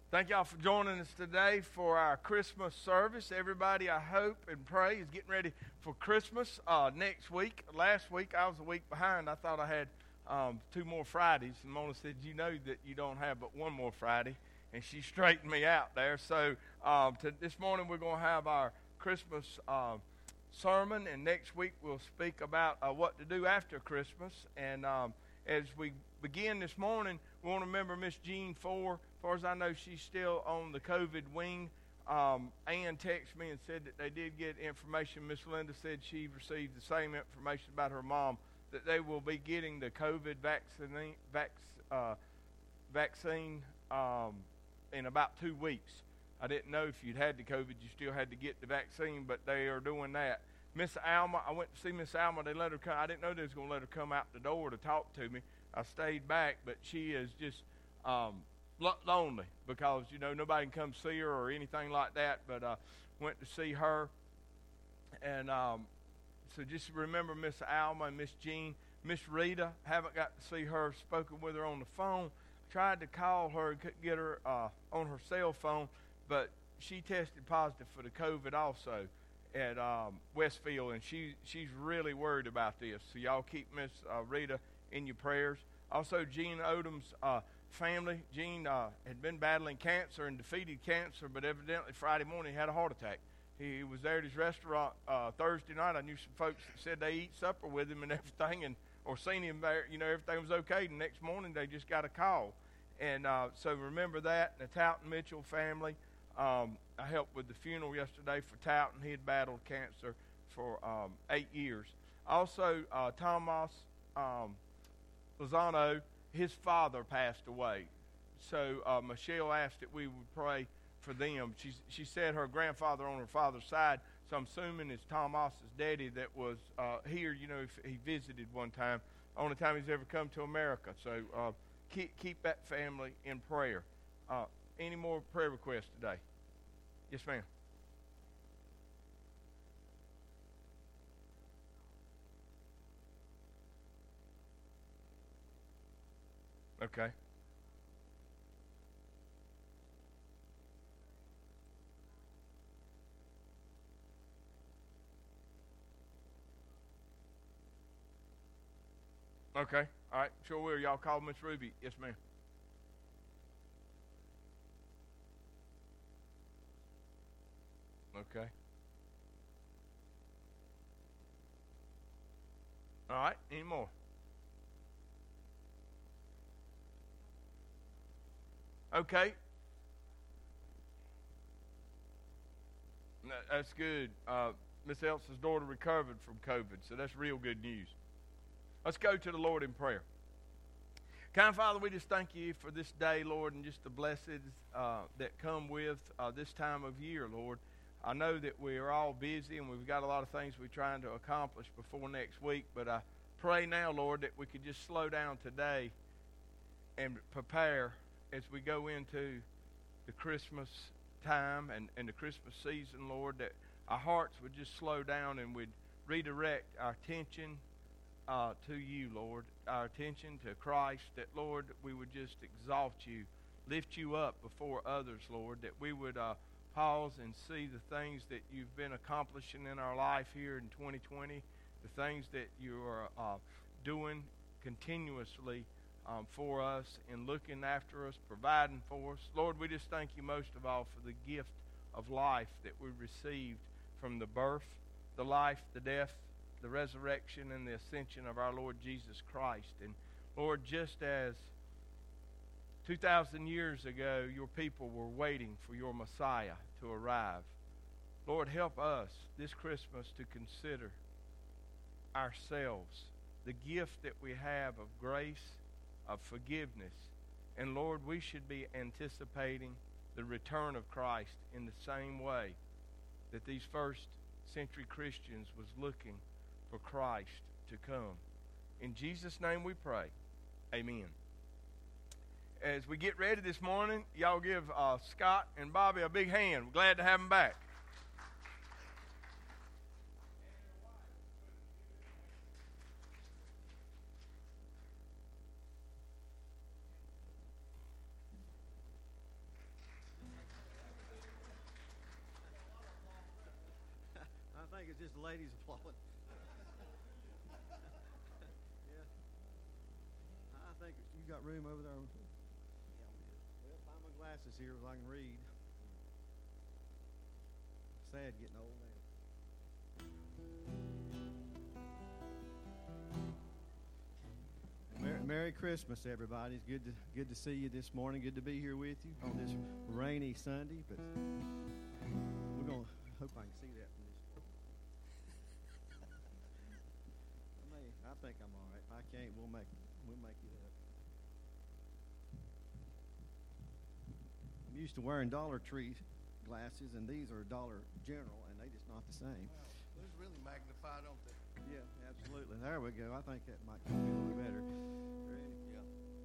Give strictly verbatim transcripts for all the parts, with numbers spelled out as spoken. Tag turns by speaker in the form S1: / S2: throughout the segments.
S1: Thank y'all for joining us today for our Christmas service. Everybody, I hope and pray, is getting ready for Christmas uh, next week. Last week, I was a week behind. I thought I had um, two more Fridays. And Mona said, you know that you don't have but one more Friday. And she straightened me out there. So um, to, this morning, we're going to have our Christmas uh, sermon. And next week, we'll speak about uh, what to do after Christmas. And um, as we begin this morning, we want to remember Miss Jean Ford. As far as I know, she's still on the COVID wing. Um, Ann texted me and said that they did get information. Miss Linda said she received the same information about her mom, that they will be getting the COVID vaccine, vac, uh, vaccine um, in about two weeks. I didn't know if you'd had the COVID, you still had to get the vaccine, but they are doing that. Miss Alma, I went to see Miss Alma. They let her come. I didn't know they was going to let her come out the door to talk to me. I stayed back, but she is just um, lonely because, you know, nobody can come see her or anything like that. But I uh, went to see her. And um, so just remember Miss Alma and Miss Jean. Miss Rita, haven't got to see her, spoken with her on the phone. Tried to call her and couldn't get her uh, on her cell phone, but she tested positive for the COVID also at um, Westfield, and she she's really worried about this. So y'all keep Miss uh, Rita in your prayers. Also, Gene Odom's uh, family. Gene uh, had been battling cancer and defeated cancer, but evidently Friday morning he had a heart attack. He was there at his restaurant uh, Thursday night. I knew some folks that said they eat supper with him and everything, and or seen him there. You know, everything was okay. The next morning they just got a call, and uh, so remember that. And the Towton Mitchell family. Um, I helped with the funeral yesterday for Towton. He had battled cancer for um, eight years. Also, uh, Thomas um, Lozano, his father passed away. So uh, Michelle asked that we would pray for them. She, she said her grandfather on her father's side, so I'm assuming it's Thomas's daddy that was uh, here. You know, if he visited one time, only time he's ever come to America. So uh, keep, keep that family in prayer. Uh, Any more prayer requests today? Yes, ma'am. Okay. Okay. All right. Sure will. Y'all call Miss Ruby. Yes, ma'am. Okay. All right. Any more? Okay. That's good. Uh, Miss Elsa's daughter recovered from COVID, so that's real good news. Let's go to the Lord in prayer. Kind Father, we just thank you for this day, Lord, and just the blessings uh, that come with uh, this time of year, Lord. I know that we are all busy and we've got a lot of things we're trying to accomplish before next week, but I pray now, Lord, that we could just slow down today and prepare as we go into the Christmas time and, and the Christmas season, Lord, that our hearts would just slow down and would redirect our attention uh, to you, Lord, our attention to Christ, that, Lord, we would just exalt you, lift you up before others, Lord, that we would uh, pause and see the things that you've been accomplishing in our life here in twenty twenty, the things that you are uh, doing continuously um, for us and looking after us, providing for us. Lord, we just thank you most of all for the gift of life that we received from the birth, the life, the death, the resurrection, and the ascension of our Lord Jesus Christ. And Lord, just as two thousand years ago your people were waiting for your Messiah to arrive, Lord, help us this Christmas to consider ourselves, the gift that we have of grace, of forgiveness. And Lord, we should be anticipating the return of Christ in the same way that these first century Christians was looking for Christ to come. In Jesus' name we pray. Amen. As we get ready this morning, y'all give uh, Scott and Bobby a big hand. We're glad to have them back.
S2: it's just the ladies applauding. Yeah. I think you got room over there. Yeah, I'm good. Well, find my glasses here so I can read. Sad getting old now. Merry, Merry Christmas, everybody. It's good to good to see you this morning. Good to be here with you on this rainy Sunday. But we're gonna hope I can see that from this point. I may, I think I'm all right. If I can't, we'll make we'll make it up. I'm used to wearing Dollar Tree glasses, and these are Dollar General, and they just not the same.
S3: Wow, those really magnify, don't they?
S2: Yeah, absolutely. There we go. I think that might be a little better. Ready?
S3: Yeah.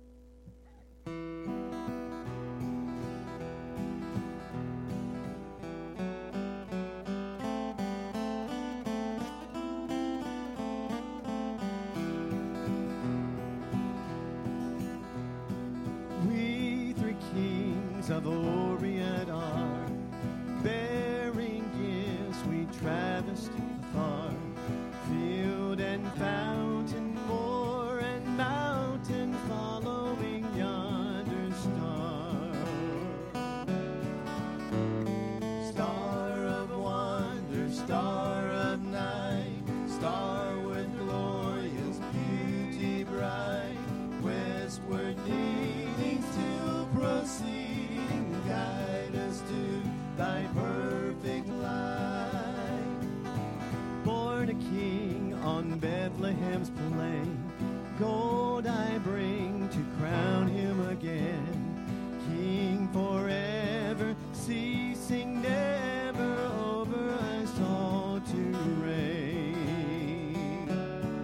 S2: We three kings of Orient are bearing gifts. We traversed afar. Field and fountain, moor and mountain, following yonder star. Star of wonder, star of night, star with glorious beauty bright, westward leading, still proceeding, guide us to thy perfect light. Born a king on Bethlehem's plain, gold I bring to crown him again, king forever, ceasing never, over us all to reign.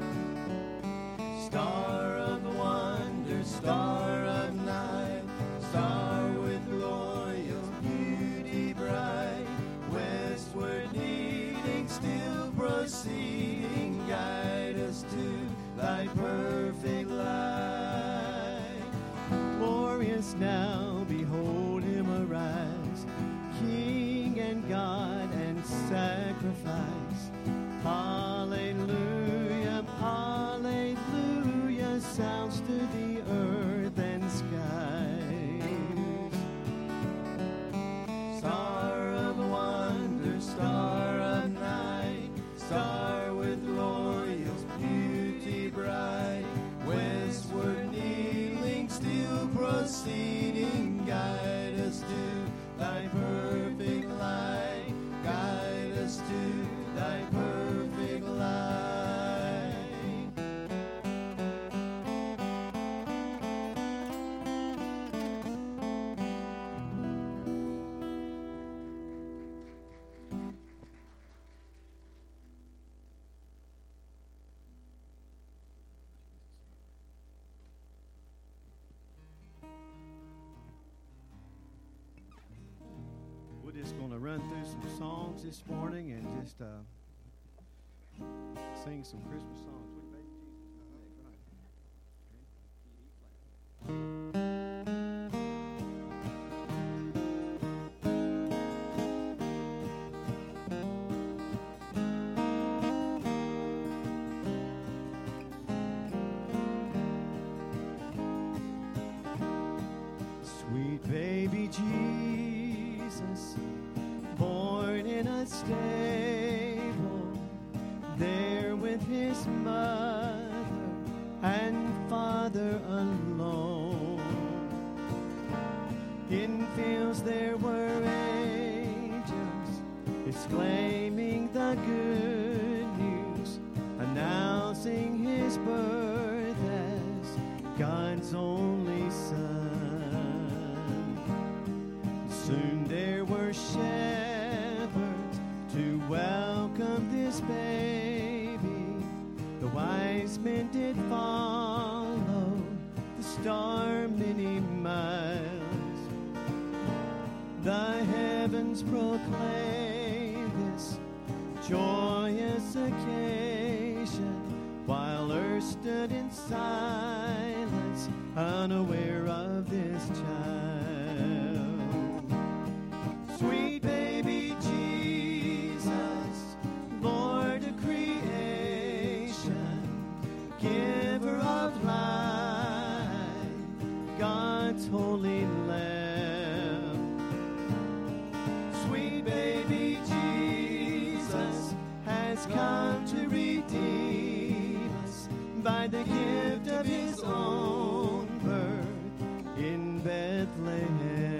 S2: Star of wonder, star of night, star with glorious beauty bright, westward leading, still proceeding, guide us to thy perfect light. Glorious now, behold him arise, King and God and sacrifice. Hallelujah, hallelujah, sounds to the earth and skies. Star of wonder, star of night, star with glorious beauty bright, westward kneeling, still proceeding, guide us to thy perfect light, guide us to thy perfect light. We're just going to run through some songs this morning and just uh, sing some Christmas songs. With Baby Jesus. Sweet baby Jesus, born in a stable, there with his mother and father alone. In fields there were angels exclaiming the good news, announcing his birth as God's only Son. Soon there were shepherds to welcome this baby. The wise men did follow the star many miles. The heavens proclaim this joy God's holy Lamb. Sweet baby Jesus has come to redeem us by the gift of his own birth in Bethlehem.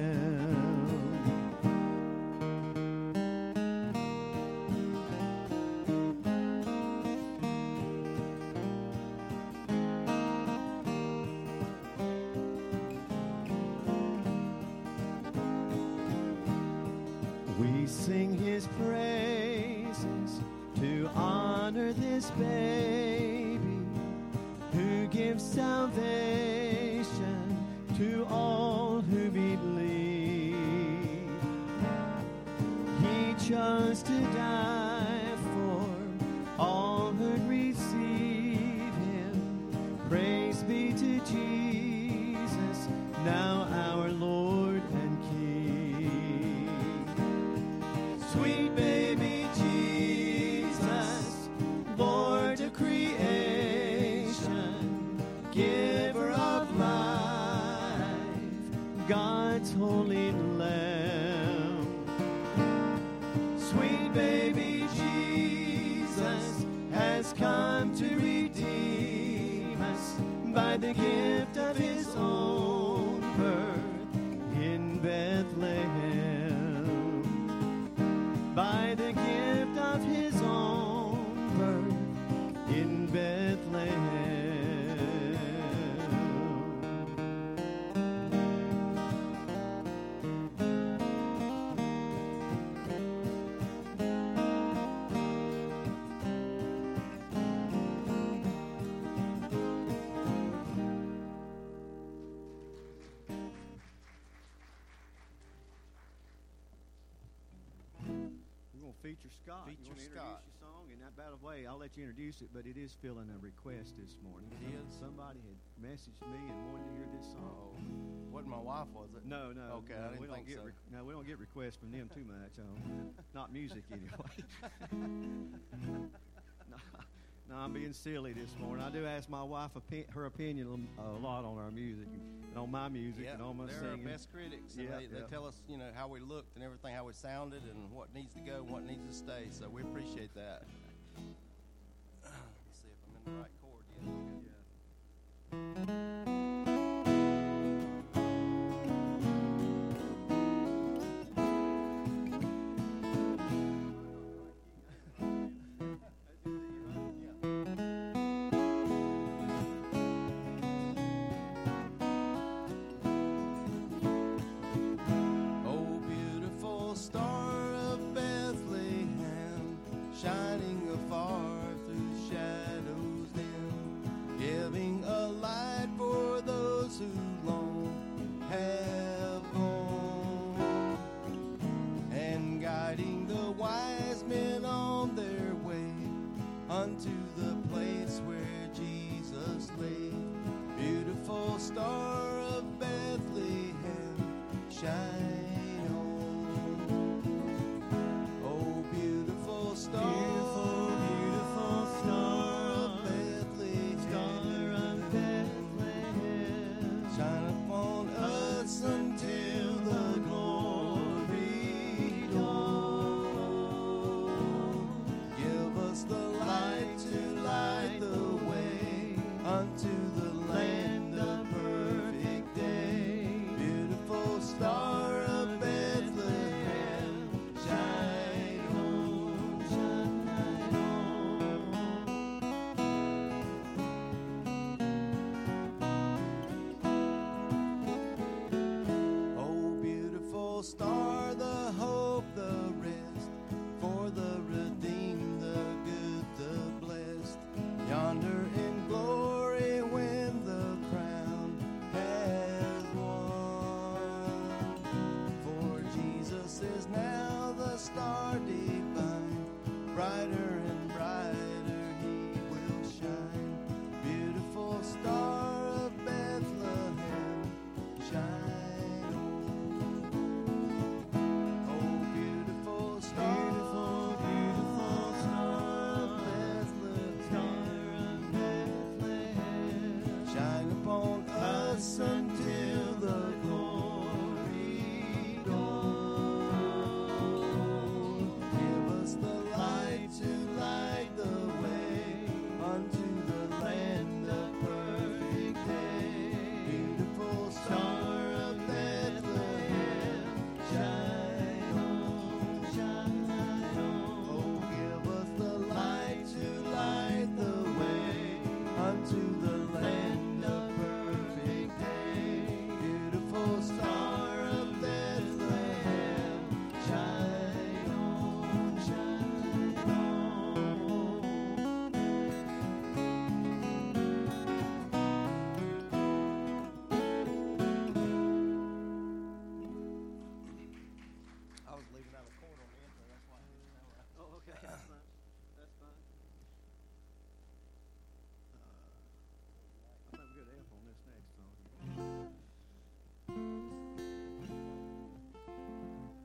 S2: We sing his praises to honor this baby who gives salvation to all who believe. He chose to die for all who'd receive him. Praise be to Jesus, now our Lord and King. Sweet baby Jesus, Lord of creation, giver of life, God's holy Lamb. Sweet baby Jesus has come to redeem us by the gift of his own birth in Bethlehem. By the gift of his own birth in Bethlehem. Feature Scott.
S3: Feature
S2: you want to
S3: Scott.
S2: introduce your song? And that, by the way, I'll let you introduce it, but it is filling a request this morning.
S3: It is?
S2: Somebody had messaged me and wanted to hear this song.
S3: Oh, wasn't my wife, was it?
S2: No, no.
S3: Okay,
S2: no,
S3: I didn't
S2: we don't
S3: think
S2: get
S3: so.
S2: re- no, we don't get requests from them too much. Um, not music anyway. no, no, I'm being silly this morning. I do ask my wife opi- her opinion a lot on our music and on my music
S3: Yeah,
S2: and on my
S3: they're
S2: singing.
S3: our best critics. And
S2: Yeah,
S3: they, they
S2: yeah.
S3: tell us, you know, how we looked and everything, how we sounded, and what needs to go and what needs to stay. So we appreciate that. Let's see if I'm in the right chord yet. Oh, beautiful star of Bethlehem, shining afar through shadows dim, giving a light for those who long have gone, and guiding the wise men on their way unto the place where Jesus lay. Beautiful star of Bethlehem, shine on. Oh, beautiful star,
S2: Beautiful, beautiful star
S3: of Bethlehem,
S2: Star of Bethlehem,
S3: shine upon us until the glory dawn. Give us the light to light the way unto the land of perfect day. Beautiful star of Bethlehem, shine on, shine on. Oh, beautiful star, the hope, the rest, for the redeemed, the good, the blessed, yonder in glory when the crown has won. For Jesus is now the star divine, brighter and brighter he will shine. Beautiful star of Bethlehem, shine on.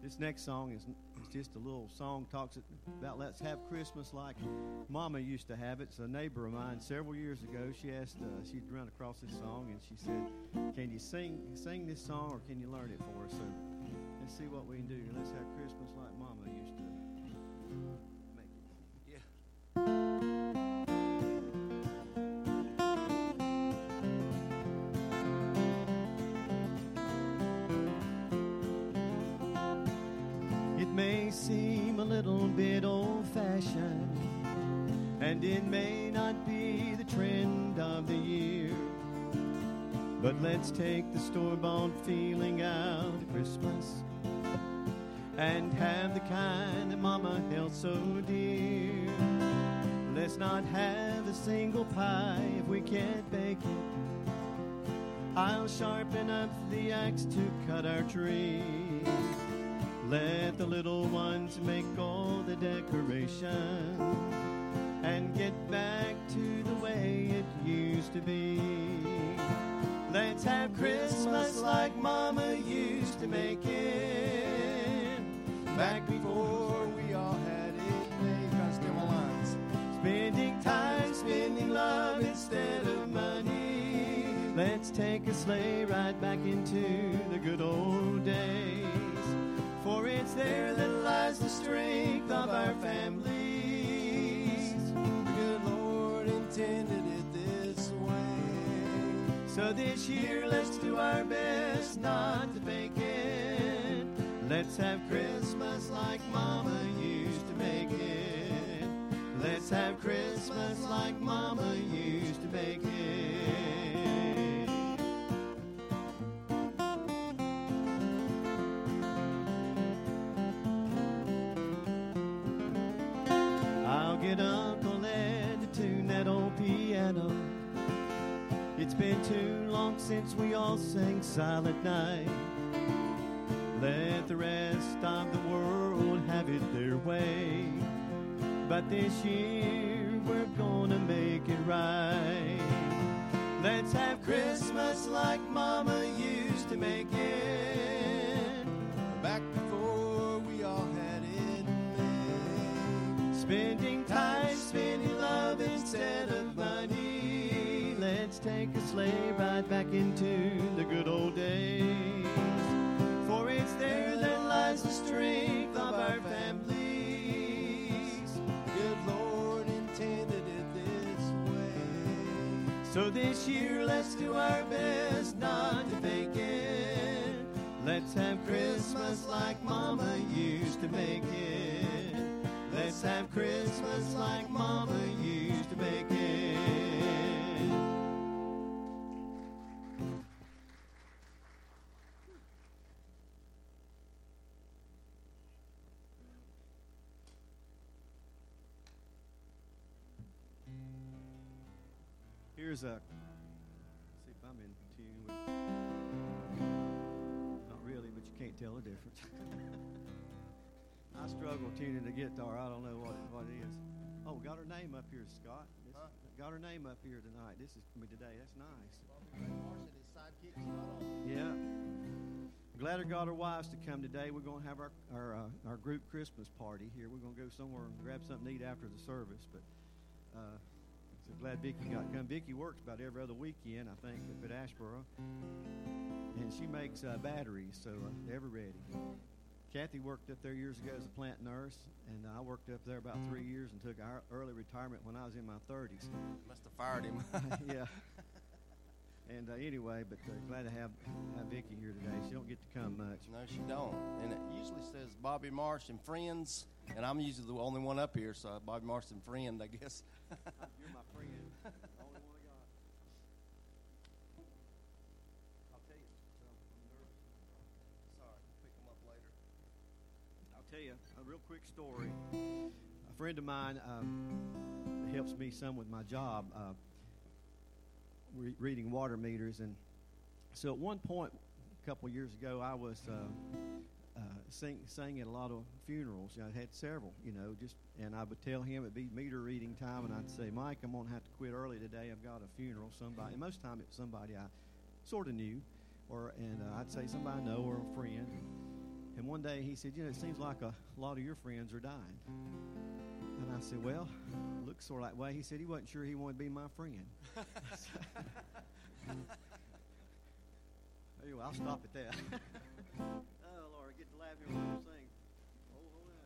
S2: This next song is it's just a little song talks about let's have Christmas like Mama used to have it. It's a neighbor of mine several years ago. She asked, uh, she'd run across this song, and she said, "Can you sing sing this song, or can you learn it for us?" So let's see what we can do. Let's have Christmas like Mama used to make it.
S3: Yeah.
S2: May seem a little bit old-fashioned, and it may not be the trend of the year, but let's take the store-bought feeling out of Christmas and have the kind that Mama held so dear. Let's not have a single pie if we can't bake it. I'll sharpen up the axe to cut our tree. Let the little ones make all the decorations and get back to the way it used to be. Let's have Christmas like Mama used to make it, back before we all had it made.
S3: Trying to steal my lines.
S2: Spending time, spending love instead of money. Let's take a sleigh ride back into the good old days. For it's there that lies the strength of our families.
S3: The good Lord intended it this way.
S2: So this year let's do our best not to fake it. Let's have Christmas like Mama used to make it. Let's have Christmas like Mama used to make it. Get Uncle Ed to tune that old piano. It's been too long since we all sang Silent Night. Let the rest of the world have it their way, but this year we're gonna make it right. Let's have Christmas like Mama used to make it,
S3: back before we all had it made.
S2: Spending time, spending love instead of money. Let's take a sleigh ride back into the good old days. For it's there that lies the strength of our families.
S3: Good Lord intended it this way.
S2: So this year let's do our best not to fake it. Let's have Christmas like Mama used to make it. Let's have Christmas like Mama used to make it. Here's a, see if I'm in tune with, not really, but you can't tell the difference. I struggle tuning the guitar. I don't know what it, what it is. Oh, got her name up here, Scott. This,
S3: Huh?
S2: Got her name up here tonight. This is me today. That's nice.
S3: Marsh and his sidekick is not on.
S2: Yeah. Glad her got her wives to come today. We're going to have our our, uh, our group Christmas party here. We're going to go somewhere and grab something to eat after the service. But uh, so glad Vicki got to come. Vicki works about every other weekend, I think, up at Ashboro, and she makes uh, batteries, so uh, they're ever ready. Kathy worked up there years ago as a plant nurse, and I worked up there about three years and took our early retirement when I was in my thirties.
S3: Must have fired him.
S2: Yeah. And uh, anyway, but uh, glad to have have Vicki here today. She don't get to come much.
S3: No, she don't. And it usually says Bobby Marsh and friends, and I'm usually the only one up here, so Bobby Marsh and friend, I guess.
S2: You're my friend. The only one I got. I'll tell you. I'm nervous.
S3: Sorry, I'll pick them up later.
S2: I'll tell you a real quick story. A friend of mine um, helps me some with my job, uh, re- reading water meters, and so at one point, a couple of years ago, I was uh, uh, sing, sang at a lot of funerals. I had several, you know, just and I would tell him it'd be meter reading time, and I'd say, Mike, I'm gonna have to quit early today. I've got a funeral. Somebody, and most of the time it was somebody I sort of knew, or and uh, I'd say somebody I know or a friend. And one day he said, you know, it seems like a lot of your friends are dying. And I said, well, looks sort of that way. He said he wasn't sure he wanted to be my friend. Anyway, I'll stop at that. Oh, Lord, I get to laugh here when I sing. Oh, hold on.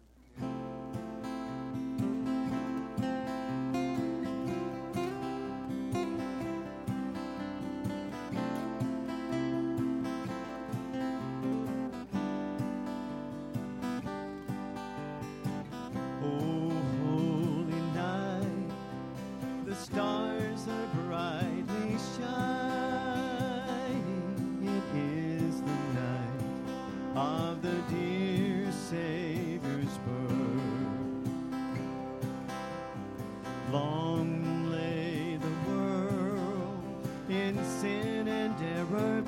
S2: Oh, holy night, the stars are brightly shining. It is the night of the dear Savior's birth. Long lay the world in sin and error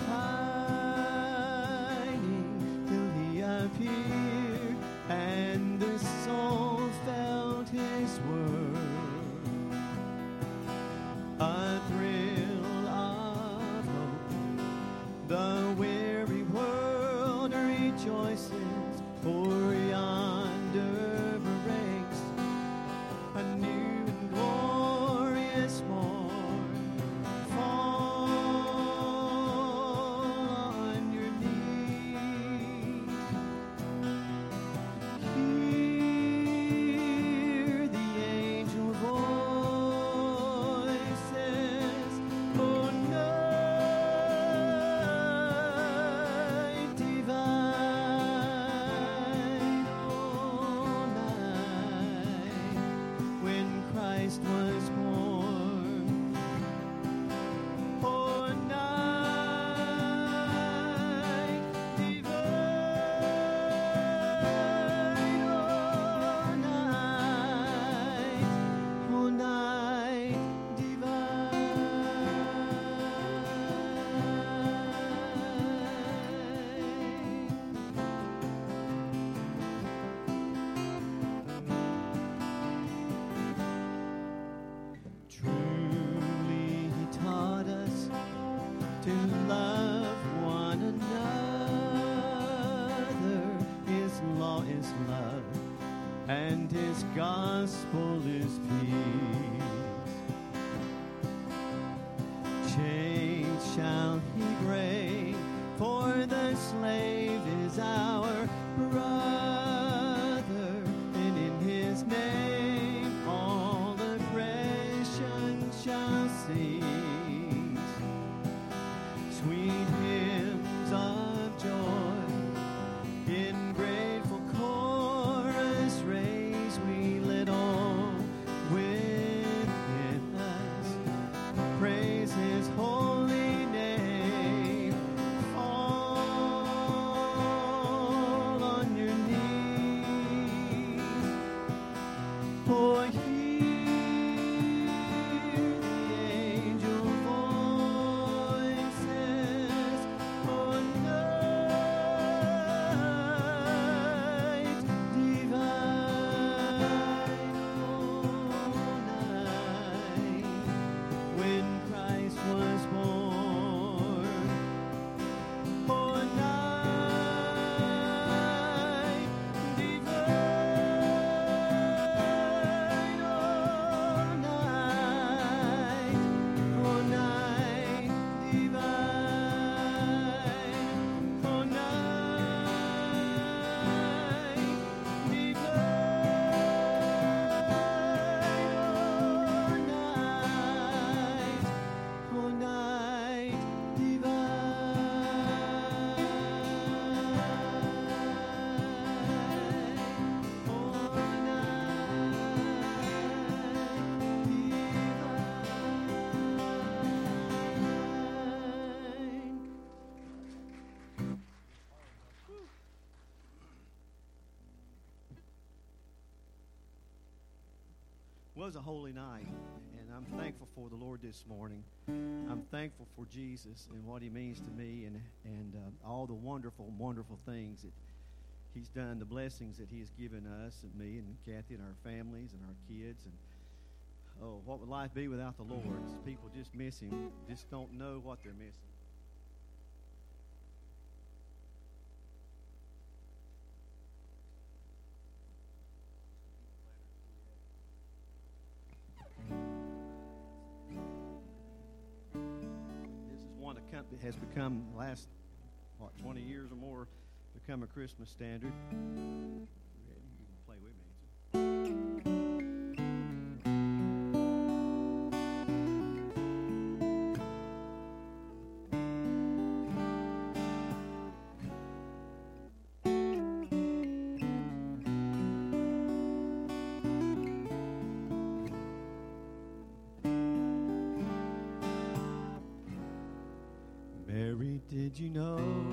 S2: pining, till he appeared and the soul felt his word. A thrill of hope, the weary world rejoices, for yonder breaks a new and glorious morn. Fall on your knees, hear the angel voices. Oh, night divine, oh, night when Christ was born. Oh, night divine, oh, night, oh, night Truly he taught us to love one another. His law is love, and his gospel is peace. Chains shall he break, for the slave is our brother, and in his name all oppression shall cease. Sweet hymns of joy in grateful chorus raise, we let all within us praise his holy name. Fall on your knees. Oh, hear the angel voices. Oh, night divine, oh, night when Christ was born. Oh, night divine, oh, night, oh, night divine, oh, night divine, oh, night, oh, night divine, Was a holy night, and I'm thankful for the Lord this morning. I'm thankful for Jesus and what he means to me, and and uh, all the wonderful, wonderful things that he's done, the blessings that he has given us and me and Kathy and our families and our kids. And oh, what would life be without the Lord? People just miss him, just don't know what they're missing. has become, last, what, twenty years or more, become a Christmas standard. You can play with me. Mary, did you know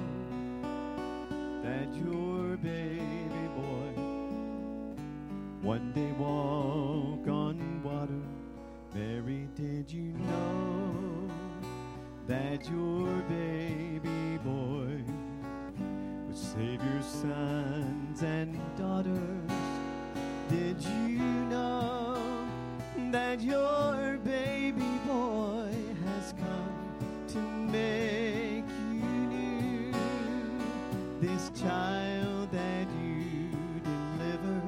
S2: that your baby boy one day walk on water? Mary, did you know that your baby boy would save your sons and daughters? Did you know that your baby boy has come to make you new? This child that you deliver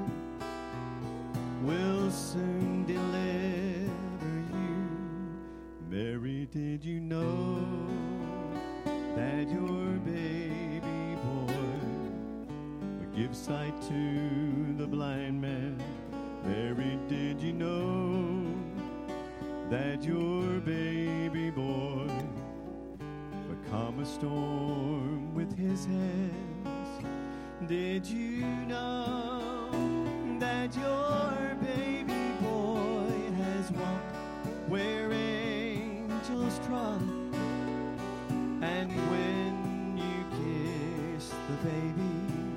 S2: will soon deliver you. Mary, did you know that your baby boy would give sight to the blind man? Mary, did you know that your baby boy would calm a storm with his hands? Did you know that your baby boy has walked where angels trod? And when you kiss the baby,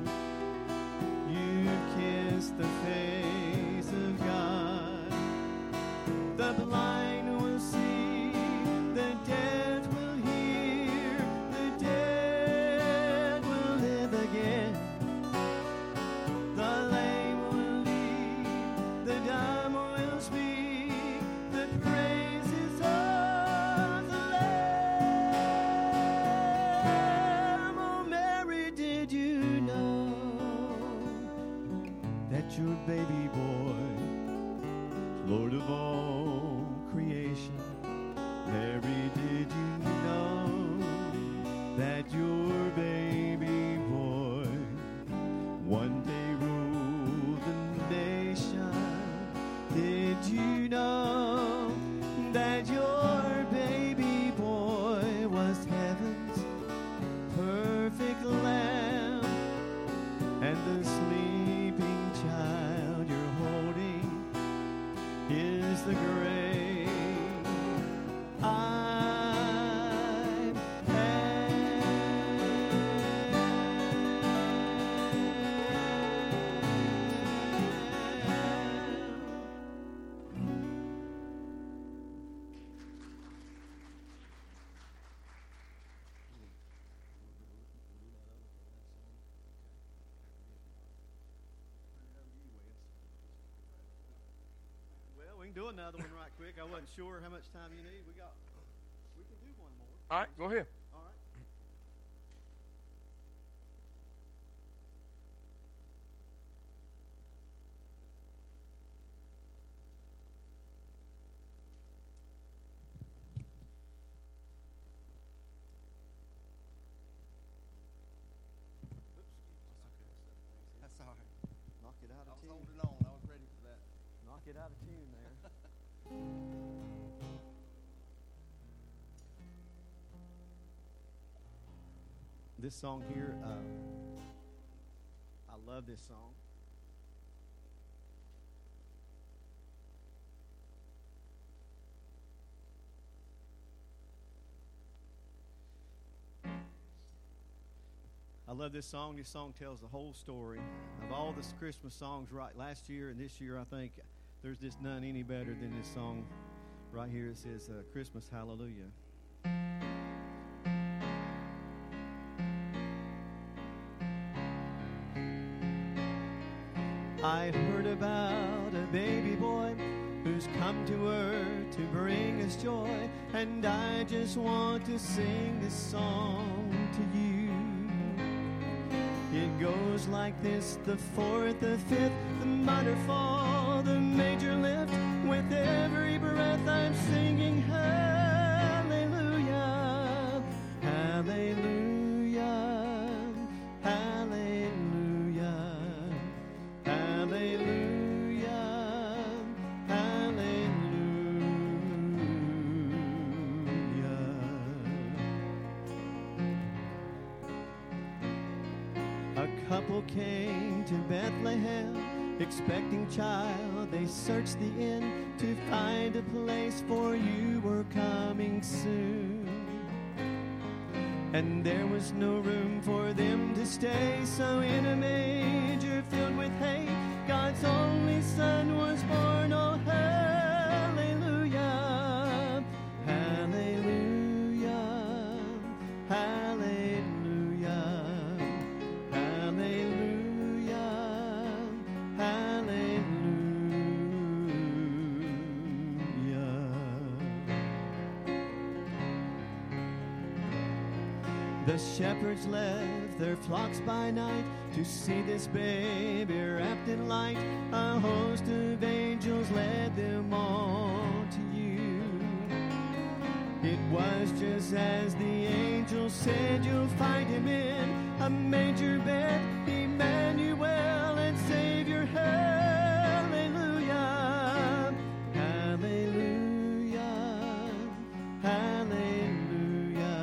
S2: you kiss the face of God. The blind will see, the deaf will hear, the dead will live again. The lame will leap, the dumb will speak, the praises of the Lamb. Oh, Mary, did you know that your baby boy is Lord of all creation? Mary, did you know that your baby boy one day rule the nation? Did you know that your baby boy was heaven's perfect lamb? And the sleeping child you're holding is the great I Well, we can do another one right quick. I wasn't sure how much time you need. We got, we can do one more.
S1: All right, go ahead.
S2: All right.
S3: That's all right.
S2: Knock it out
S3: I
S2: of
S3: was
S2: tune.
S3: holding on. I was ready for that.
S2: Knock it out of tune there. This song here, uh, I love this song. I love this song. This song tells the whole story of all the Christmas songs right last year and this year. I think there's just none any better than this song right here. It says uh, Christmas Hallelujah. I heard about a baby boy who's come to earth to bring us joy, and I just want to sing this song to you. It goes like this: the fourth, the fifth, the minor fall, the major lift. With every breath I'm singing hallelujah, Hallelujah, hallelujah, hallelujah, hallelujah. A couple came to Bethlehem, expecting child. They searched the inn to find a place, for you were coming soon. And there was no room for them to stay, so in a manger filled with hay, God's only Son was born. Oh, hallelujah, hallelujah, hallelujah, hallelujah, hallelujah. The shepherds left their flocks by night to see this baby wrapped in light. A host of angels led them all to you. It was just as the angel said, you'll find him in a manger bed, Emmanuel and Savior. Hallelujah, hallelujah, hallelujah,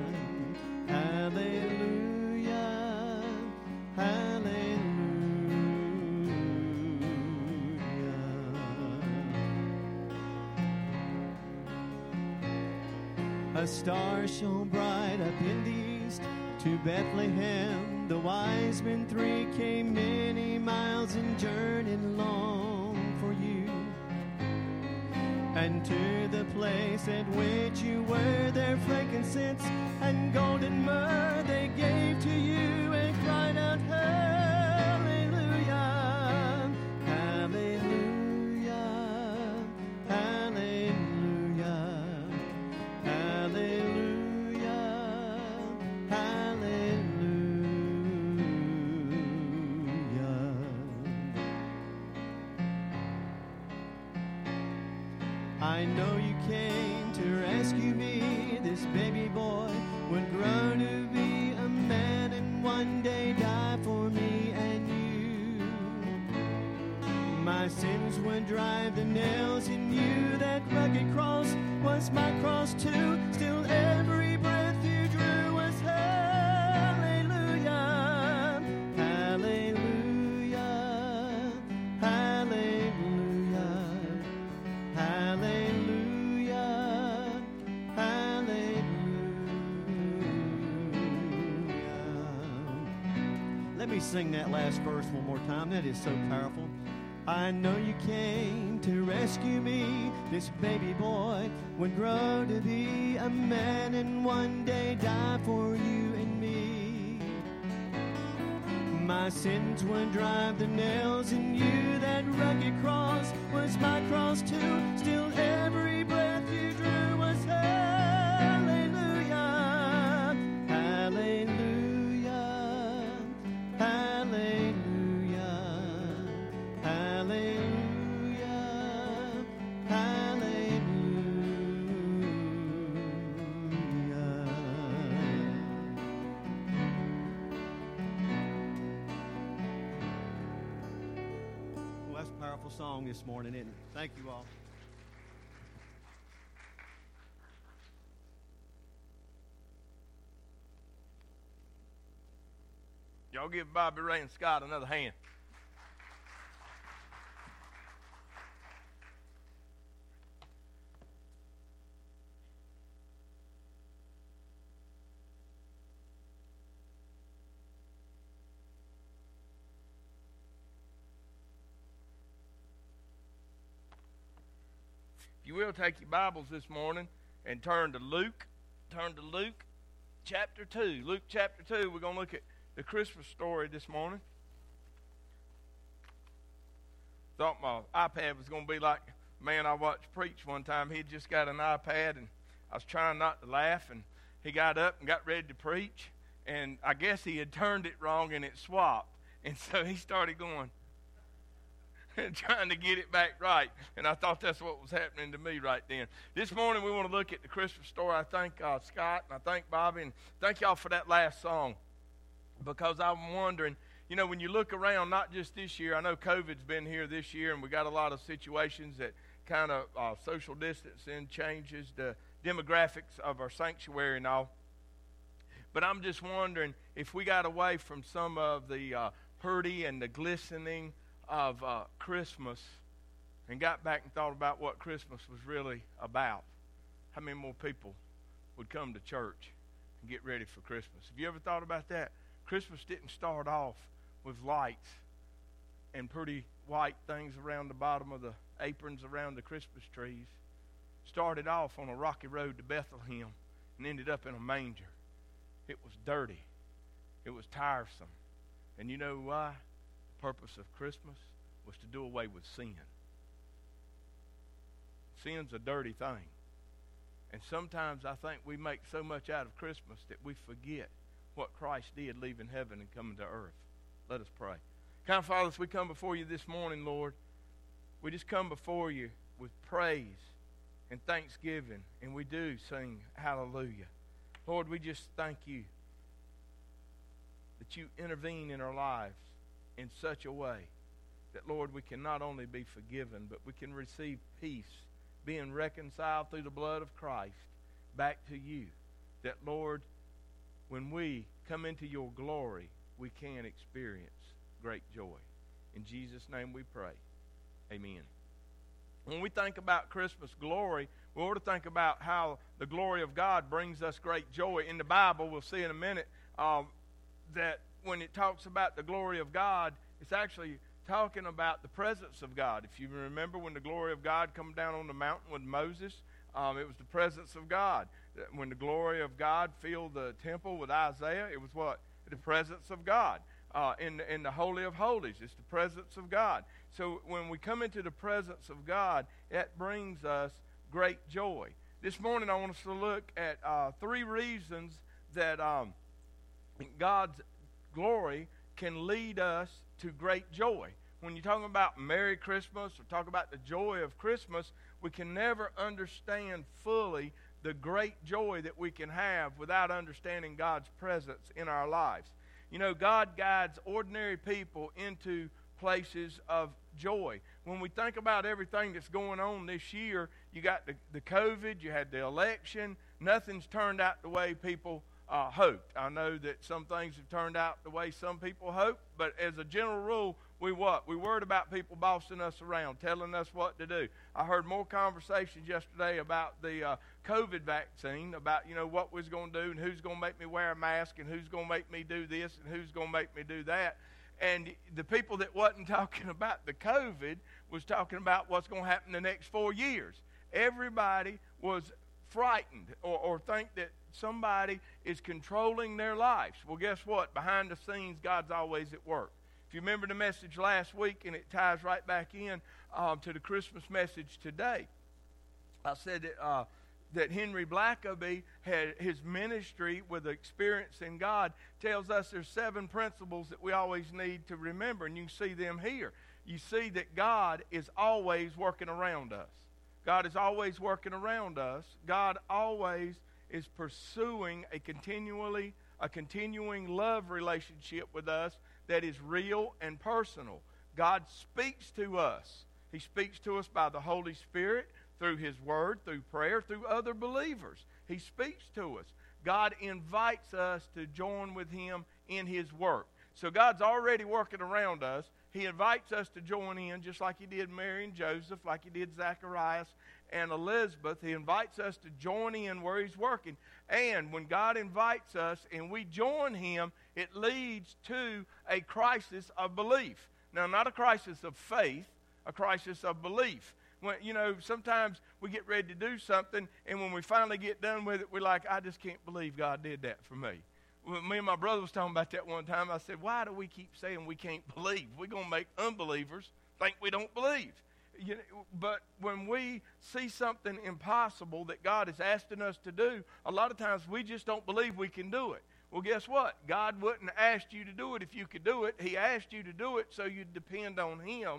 S2: hallelujah, hallelujah. A star shone bright up in the east. To Bethlehem the wise men three came, many miles and journeyed long for you. And to the place at which you were, their frankincense and golden myrrh they gave to you, and cried out, hallelujah, hallelujah, hallelujah, hallelujah, hallelujah. I know you came to rescue me. This baby boy would grow to be a man and one day die for me and you. My sins would drive the nails in you. That rugged cross was my cross too. Still every breath you drew was hallelujah, hallelujah, hallelujah, hallelujah, hallelujah. Let me sing that last verse one more time. That is so powerful. I know you came to rescue me. This baby boy would grow to be a man and one day die for you and me. My sins would drive the nails in you. That rugged cross was my cross too. Still every breath you drew was hallelujah, hallelujah, hallelujah, hallelujah, hallelujah. Well, that's a powerful song this morning, isn't it? Thank you all.
S1: Y'all give Bobby Ray and Scott another hand. If you will, take your Bibles this morning and turn to Luke. Turn to Luke chapter two. Luke chapter two. We're going to look at the Christmas story this morning. Thought my iPad was going to be like a man I watched preach one time. He'd just got an iPad, and I was trying not to laugh, and he got up and got ready to preach, and I guess he had turned it wrong, and it swapped. And so he started going. and trying to get it back right. And I thought that's what was happening to me right then. This morning we want to look at the Christmas story. I thank uh, Scott and I thank Bobby and thank y'all for that last song, because I'm wondering, you know, when you look around, not just this year, I know COVID's been here this year and we got a lot of situations that kind of uh, social distancing changes the demographics of our sanctuary and all. But I'm just wondering if we got away from some of the uh, pretty and the glistening of uh, Christmas and got back and thought about what Christmas was really about, how many more people would come to church and get ready for Christmas? Have you ever thought about that? Christmas didn't start off with lights and pretty white things around the bottom of the aprons around the Christmas trees. Started off on a rocky road to Bethlehem and ended up in a manger. It was dirty. It was tiresome. And you know why? The purpose of Christmas was to do away with sin. Sin's a dirty thing. And sometimes I think we make so much out of Christmas that we forget what Christ did leaving heaven and coming to earth. Let us pray. Kind of Father, as we come before you this morning, Lord, we just come before you with praise and thanksgiving, and we do sing hallelujah. Lord, we just thank you that you intervene in our lives in such a way that, Lord, we can not only be forgiven, but we can receive peace, being reconciled through the blood of Christ back to you. That, Lord, when we come into your glory, we can experience great joy. In Jesus' name we pray. Amen. When we think about Christmas glory, we ought to think about how the glory of God brings us great joy. In the Bible, we'll see in a minute, um, that when it talks about the glory of God, it's actually talking about the presence of God. If you remember when the glory of God come down on the mountain with Moses, um, it was the presence of God. When the glory of God filled the temple with Isaiah, it was what? The presence of God. Uh, in, in the Holy of Holies, it's the presence of God. So when we come into the presence of God, that brings us great joy. This morning I want us to look at uh, three reasons that um, God's glory can lead us to great joy. When you're talking about Merry Christmas or talk about the joy of Christmas, we can never understand fully the great joy that we can have without understanding God's presence in our lives. You know, God guides ordinary people into places of joy. When we think about everything that's going on this year, you got the, the COVID, you had the election, nothing's turned out the way people uh, hoped. I know that some things have turned out the way some people hoped, but as a general rule, we what? We worried about people bossing us around, telling us what to do. I heard more conversations yesterday about the uh, COVID vaccine, about, you know, what we was going to do and who's going to make me wear a mask and who's going to make me do this and who's going to make me do that. And the people that wasn't talking about the COVID was talking about what's going to happen the next four years. Everybody was frightened or, or think that somebody is controlling their lives. Well, guess what? Behind the scenes, God's always at work. If you remember the message last week, and it ties right back in um, to the Christmas message today, I said that, uh, that Henry Blackaby had his ministry with experience in God tells us there's seven principles that we always need to remember, and you can see them here. You see that God is always working around us. God is always working around us. God always is pursuing a continually, a continuing love relationship with us that is real and personal. God speaks to us. He speaks to us by the Holy Spirit, through His Word, through prayer, through other believers. He speaks to us. God invites us to join with Him in His work. So God's already working around us. He invites us to join in, just like He did Mary and Joseph, like He did Zacharias and Elizabeth. He invites us to join in where He's working. And when God invites us and we join Him, it leads to a crisis of belief. Now, not a crisis of faith, a crisis of belief. When, you know, sometimes we get ready to do something, and when we finally get done with it, we're like, I just can't believe God did that for me. When me and my brother was talking about that one time, I said, why do we keep saying we can't believe? We're going to make unbelievers think we don't believe. You know, but when we see something impossible that God is asking us to do, a lot of times we just don't believe we can do it. Well, guess what? God wouldn't ask you to do it if you could do it. He asked you to do it so you'd depend on Him,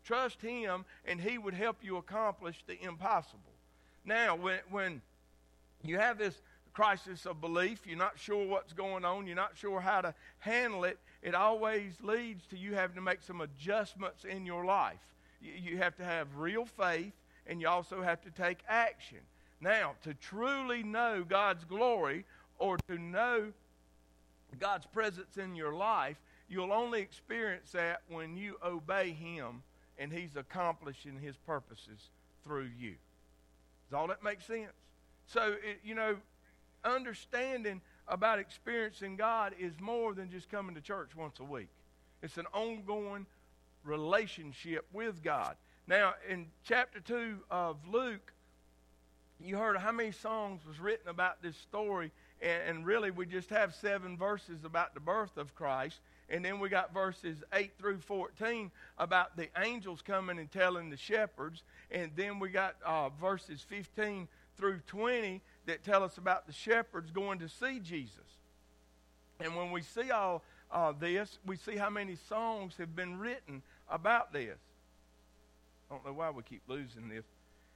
S1: Trust him, and he would help you accomplish the impossible. Now, when, when you have this crisis of belief, you're not sure what's going on, you're not sure how to handle it, it always leads to you having to make some adjustments in your life. You, you have to have real faith, and you also have to take action. Now, to truly know God's glory or to know God's presence in your life, you'll only experience that when you obey him and he's accomplishing his purposes through you. Does all that make sense? So, it, you know, understanding about experiencing God is more than just coming to church once a week. It's an ongoing relationship with God. Now, in chapter two of Luke, you heard how many songs was written about this story, and, and really we just have seven verses about the birth of Christ, and then we got verses eight through fourteen about the angels coming and telling the shepherds, and then we got uh, verses fifteen through twenty that tell us about the shepherds going to see Jesus. And when we see all uh, this, we see how many songs have been written about this. I don't know why we keep losing this.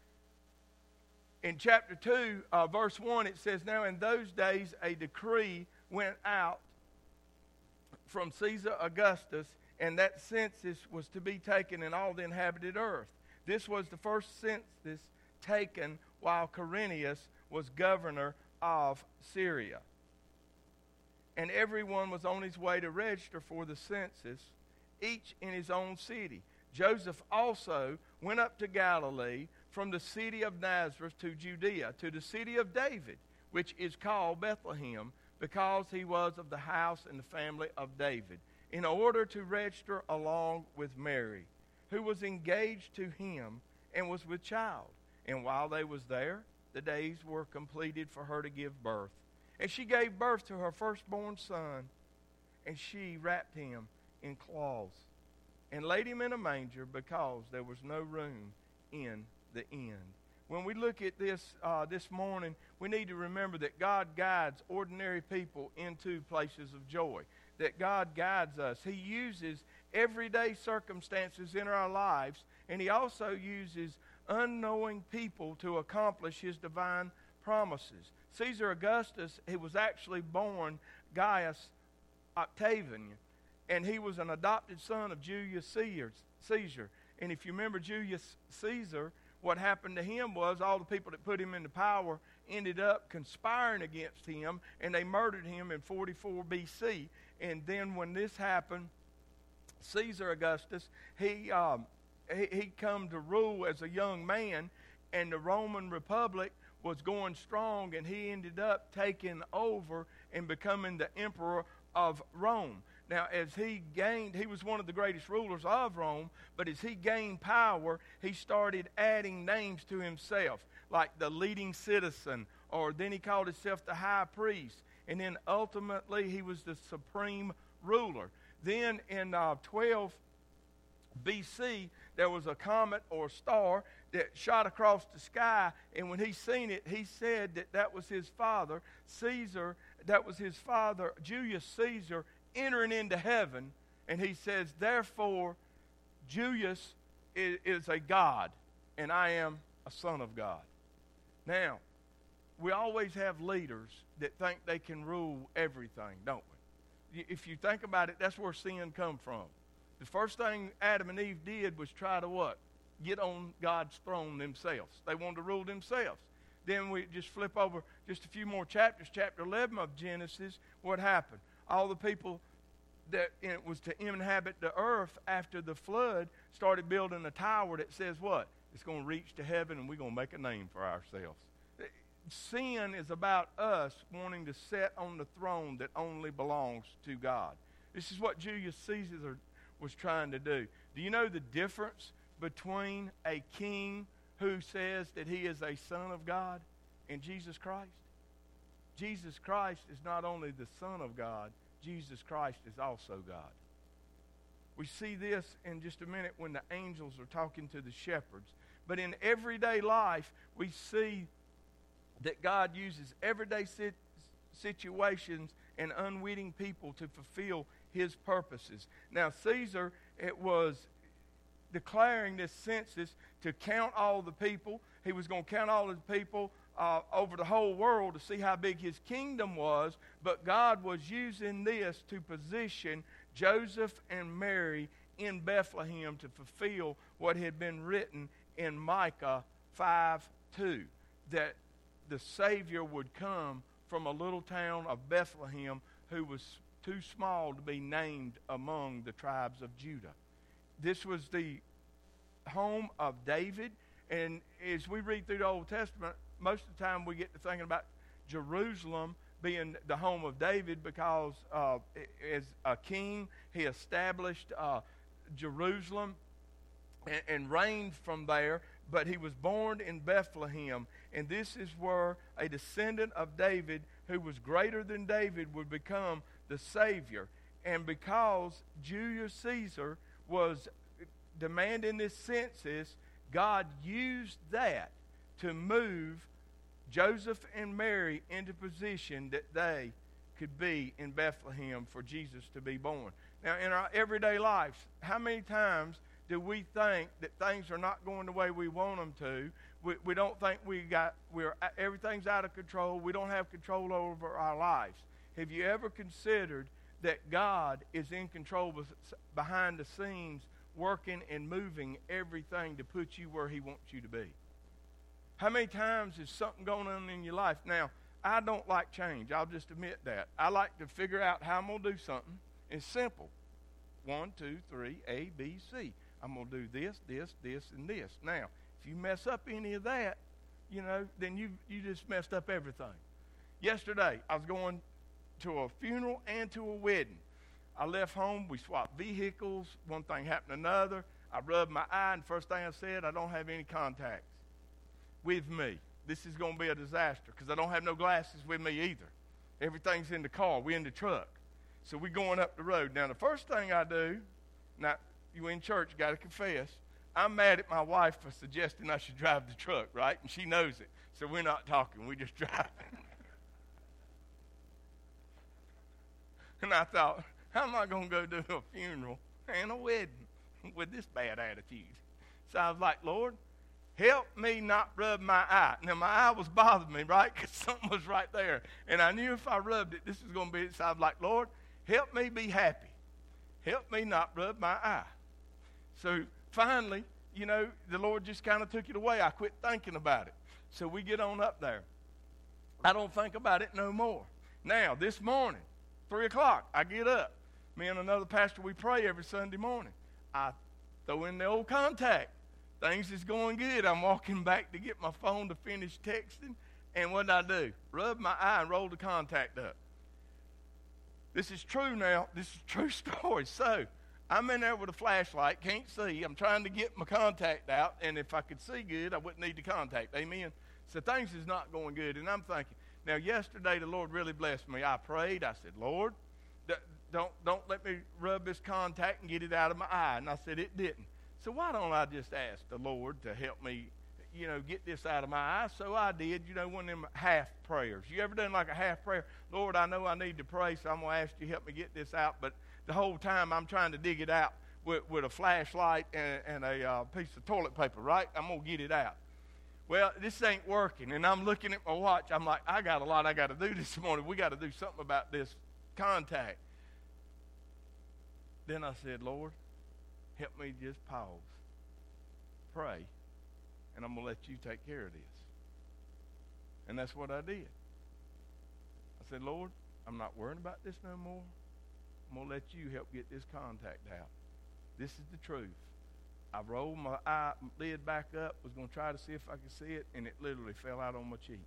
S1: In chapter two, uh, verse one, it says, "Now in those days a decree went out from Caesar Augustus, and that census was to be taken in all the inhabited earth. This was the first census taken while Quirinius was governor of Syria. And everyone was on his way to register for the census, each in his own city. Joseph also went up to Galilee from the city of Nazareth to Judea, to the city of David, which is called Bethlehem, because he was of the house and the family of David, in order to register along with Mary, who was engaged to him and was with child. And while they was there, the days were completed for her to give birth. And she gave birth to her firstborn son, and she wrapped him in cloths and laid him in a manger, because there was no room in the inn." When we look at this uh, this morning, we need to remember that God guides ordinary people into places of joy, that God guides us. He uses everyday circumstances in our lives, and he also uses unknowing people to accomplish his divine promises. Caesar Augustus, he was actually born Gaius Octavian, and he was an adopted son of Julius Caesar. And if you remember Julius Caesar, what happened to him was all the people that put him into power ended up conspiring against him, and they murdered him in forty-four B C. And then when this happened, Caesar Augustus, he um, he, he come to rule as a young man, and the Roman Republic was going strong, and he ended up taking over and becoming the emperor of Rome. Now, as he gained, he was one of the greatest rulers of Rome, but as he gained power, he started adding names to himself, like the leading citizen, or then he called himself the high priest, and then ultimately he was the supreme ruler. Then in uh, twelve B C, there was a comet or star that shot across the sky, and when he seen it, he said that that was his father, Caesar, that was his father, Julius Caesar, entering into heaven. And he says, therefore, Julius is, is a god, and I am a son of God. Now, we always have leaders that think they can rule everything, don't we? If you think about it, that's where sin come from. The first thing Adam and Eve did was try to what? Get on God's throne themselves. They wanted to rule themselves. Then we just flip over just a few more chapters. Chapter eleven of Genesis, what happened? All the people that it was to inhabit the earth after the flood started building a tower that says what? It's going to reach to heaven, and we're going to make a name for ourselves. Sin is about us wanting to sit on the throne that only belongs to God. This is what Julius Caesar was trying to do. Do you know the difference between a king who says that he is a son of God and Jesus Christ? Jesus Christ is not only the Son of God, Jesus Christ is also God. We see this in just a minute when the angels are talking to the shepherds. But in everyday life, we see that God uses everyday sit- situations and unwitting people to fulfill his purposes. Now, Caesar, it was declaring this census to count all the people. He was going to count all the people uh, over the whole world to see how big his kingdom was. But God was using this to position Joseph and Mary in Bethlehem to fulfill what had been written in Micah five two, that the Savior would come from a little town of Bethlehem who was too small to be named among the tribes of Judah. This was the home of David, and as we read through the Old Testament, most of the time we get to thinking about Jerusalem being the home of David because uh, as a king, he established uh, Jerusalem and, and reigned from there, but he was born in Bethlehem, and this is where a descendant of David who was greater than David would become the Savior. And because Julius Caesar was demanding this census, God used that to move Joseph and Mary into position that they could be in Bethlehem for Jesus to be born. Now, in our everyday lives, how many times do we think that things are not going the way we want them to? We, we don't think we got we're everything's out of control. We don't have control over our lives. Have you ever considered that God is in control behind the scenes, working and moving everything to put you where He wants you to be? How many times is something going on in your life? Now, I don't like change. I'll just admit that. I like to figure out how I'm going to do something. It's simple. One, two, three, A, B, C. I'm going to do this, this, this, and this. Now, if you mess up any of that, you know, then you you just messed up everything. Yesterday, I was going to a funeral and to a wedding. I left home. We swapped vehicles. One thing happened to another. I rubbed my eye, and first thing I said, I don't have any contacts with me. This is going to be a disaster because I don't have no glasses with me either. Everything's in the car. We're in the truck. So we're going up the road. Now, the first thing I do, now, you in church, got to confess, I'm mad at my wife for suggesting I should drive the truck, right? And she knows it. So we're not talking. We're just driving. And I thought, how am I going to go do a funeral and a wedding with this bad attitude? So I was like, Lord, help me not rub my eye. Now, my eye was bothering me, right? Because something was right there. And I knew if I rubbed it, this was going to be it. So I was like, Lord, help me be happy. Help me not rub my eye. So finally, you know, the Lord just kind of took it away. I quit thinking about it. So we get on up there. I don't think about it no more. Now, this morning, three o'clock, I get up. Me and another pastor, we pray every Sunday morning. I throw in the old contact. Things is going good. I'm walking back to get my phone to finish texting. And what did I do? Rub my eye and roll the contact up. This is true now. This is a true story. So I'm in there with a flashlight, can't see. I'm trying to get my contact out, and if I could see good, I wouldn't need the contact. Amen? So things is not going good, and I'm thinking, now yesterday the Lord really blessed me. I prayed. I said, Lord, don't, don't let me rub this contact and get it out of my eye. And I said, it didn't. So why don't I just ask the Lord to help me, you know, get this out of my eye? So I did, you know, one of them half prayers. You ever done like a half prayer? Lord, I know I need to pray, so I'm going to ask you to help me get this out. But the whole time I'm trying to dig it out with, with a flashlight and, and a uh, piece of toilet paper, right? I'm going to get it out. Well, this ain't working. And I'm looking at my watch. I'm like, I got a lot I got to do this morning. We got to do something about this contact. Then I said, Lord, help me just pause, pray, and I'm going to let you take care of this. And that's what I did. I said, Lord, I'm not worrying about this no more. I'm going to let you help get this contact out. This is the truth. I rolled my eye, lid back up, was going to try to see if I could see it, and it literally fell out on my cheek.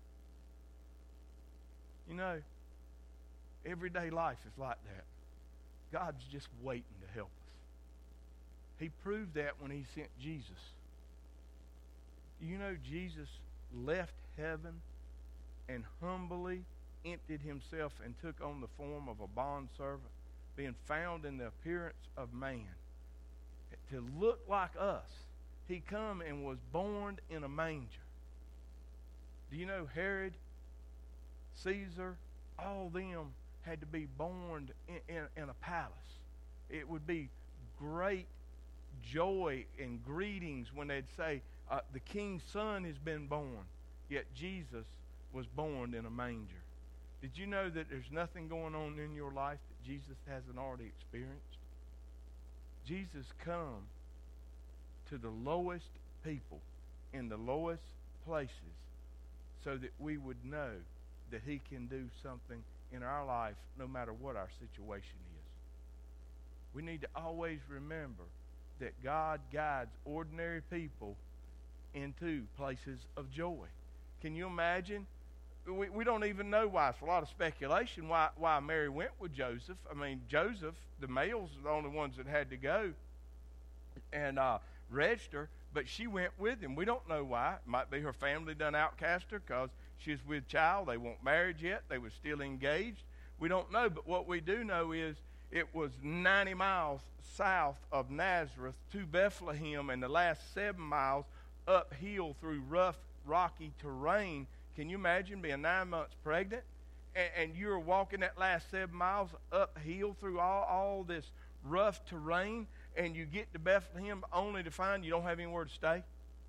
S1: You know, everyday life is like that. God's just waiting to help us. He proved that when He sent Jesus. You know, Jesus left heaven and humbly emptied Himself and took on the form of a bondservant, being found in the appearance of man. To look like us, He come and was born in a manger. Do you know Herod, Caesar, all them had to be born in, in, in a palace? It would be great joy and greetings when they'd say, uh, the king's son has been born. Yet Jesus was born in a manger. Did you know that there's nothing going on in your life that Jesus hasn't already experienced? Jesus come to the lowest people in the lowest places so that we would know that he can do something in our life no matter what our situation is. We need to always remember that God guides ordinary people into places of joy. Can you imagine? We, we don't even know why. It's a lot of speculation why, why Mary went with Joseph. I mean, Joseph, the males are the only ones that had to go and uh, register, but she went with him. We don't know why. It might be her family done outcast her because she was with child. They weren't married yet. They were still engaged. We don't know, but what we do know is it was ninety miles south of Nazareth to Bethlehem, and the last seven miles uphill through rough, rocky terrain. Can you imagine being nine months pregnant and, and you're walking that last seven miles uphill through all, all this rough terrain, and you get to Bethlehem only to find you don't have anywhere to stay?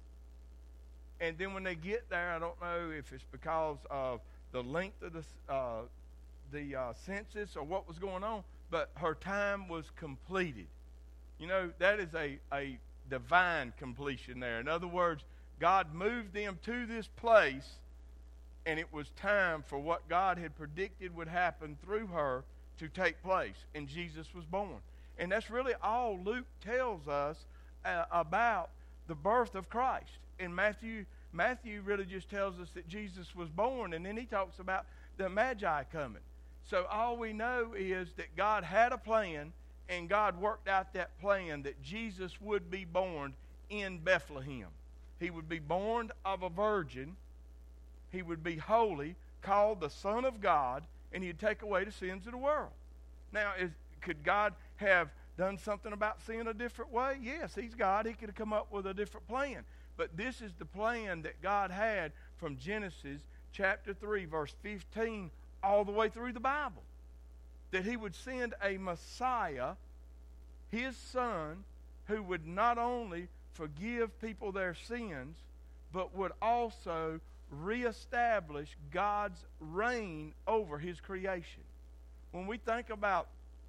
S1: And then when they get there, I don't know if it's because of the length of the, uh, the uh, census or what was going on, but her time was completed. You know, that is a, a divine completion there. In other words, God moved them to this place, and it was time for what God had predicted would happen through her to take place, and Jesus was born. And that's really all Luke tells us uh, about the birth of Christ. And Matthew, Matthew really just tells us that Jesus was born, and then he talks about the Magi coming. So all we know is that God had a plan, and God worked out that plan that Jesus would be born in Bethlehem. He would be born of a virgin. He would be holy, called the Son of God, and he'd take away the sins of the world. Now, is, could God have done something about sin a different way? Yes, he's God. He could have come up with a different plan. But this is the plan that God had from Genesis chapter three, verse fifteen, all the way through the Bible. That he would send a Messiah, his son, who would not only forgive people their sins, but would also reestablish God's reign over his creation. When we think about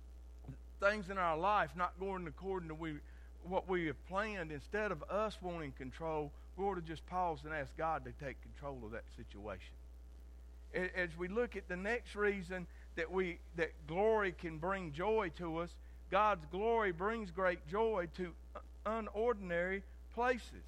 S1: things in our life not going according to we, what we have planned, instead of us wanting control, we ought to just pause and ask God to take control of that situation. As we look at the next reason that we that glory can bring joy to us, God's glory brings great joy to unordinary places.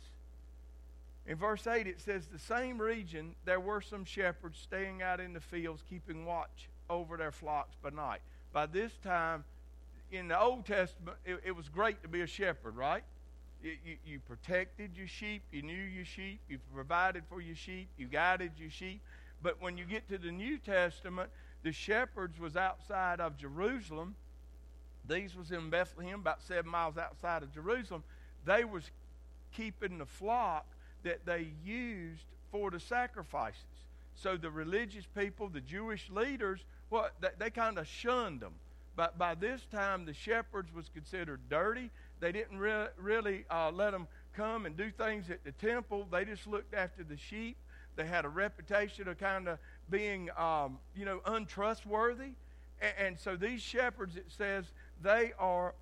S1: In verse eight it says, the same region there were some shepherds staying out in the fields, keeping watch over their flocks by night. By this time, in the Old Testament, it, it was great to be a shepherd, right? You, you, you protected your sheep, you knew your sheep, you provided for your sheep, you guided your sheep. But when you get to the New Testament, the shepherds was outside of Jerusalem. These was in Bethlehem, about seven miles outside of Jerusalem. They was keeping the flock that they used for the sacrifices. So the religious people, the Jewish leaders, well, they, they kind of shunned them. But by this time, the shepherds was considered dirty. They didn't re- really uh, let them come and do things at the temple. They just looked after the sheep. They had a reputation of kind of being, um, you know, untrustworthy. And, and so these shepherds, it says, they are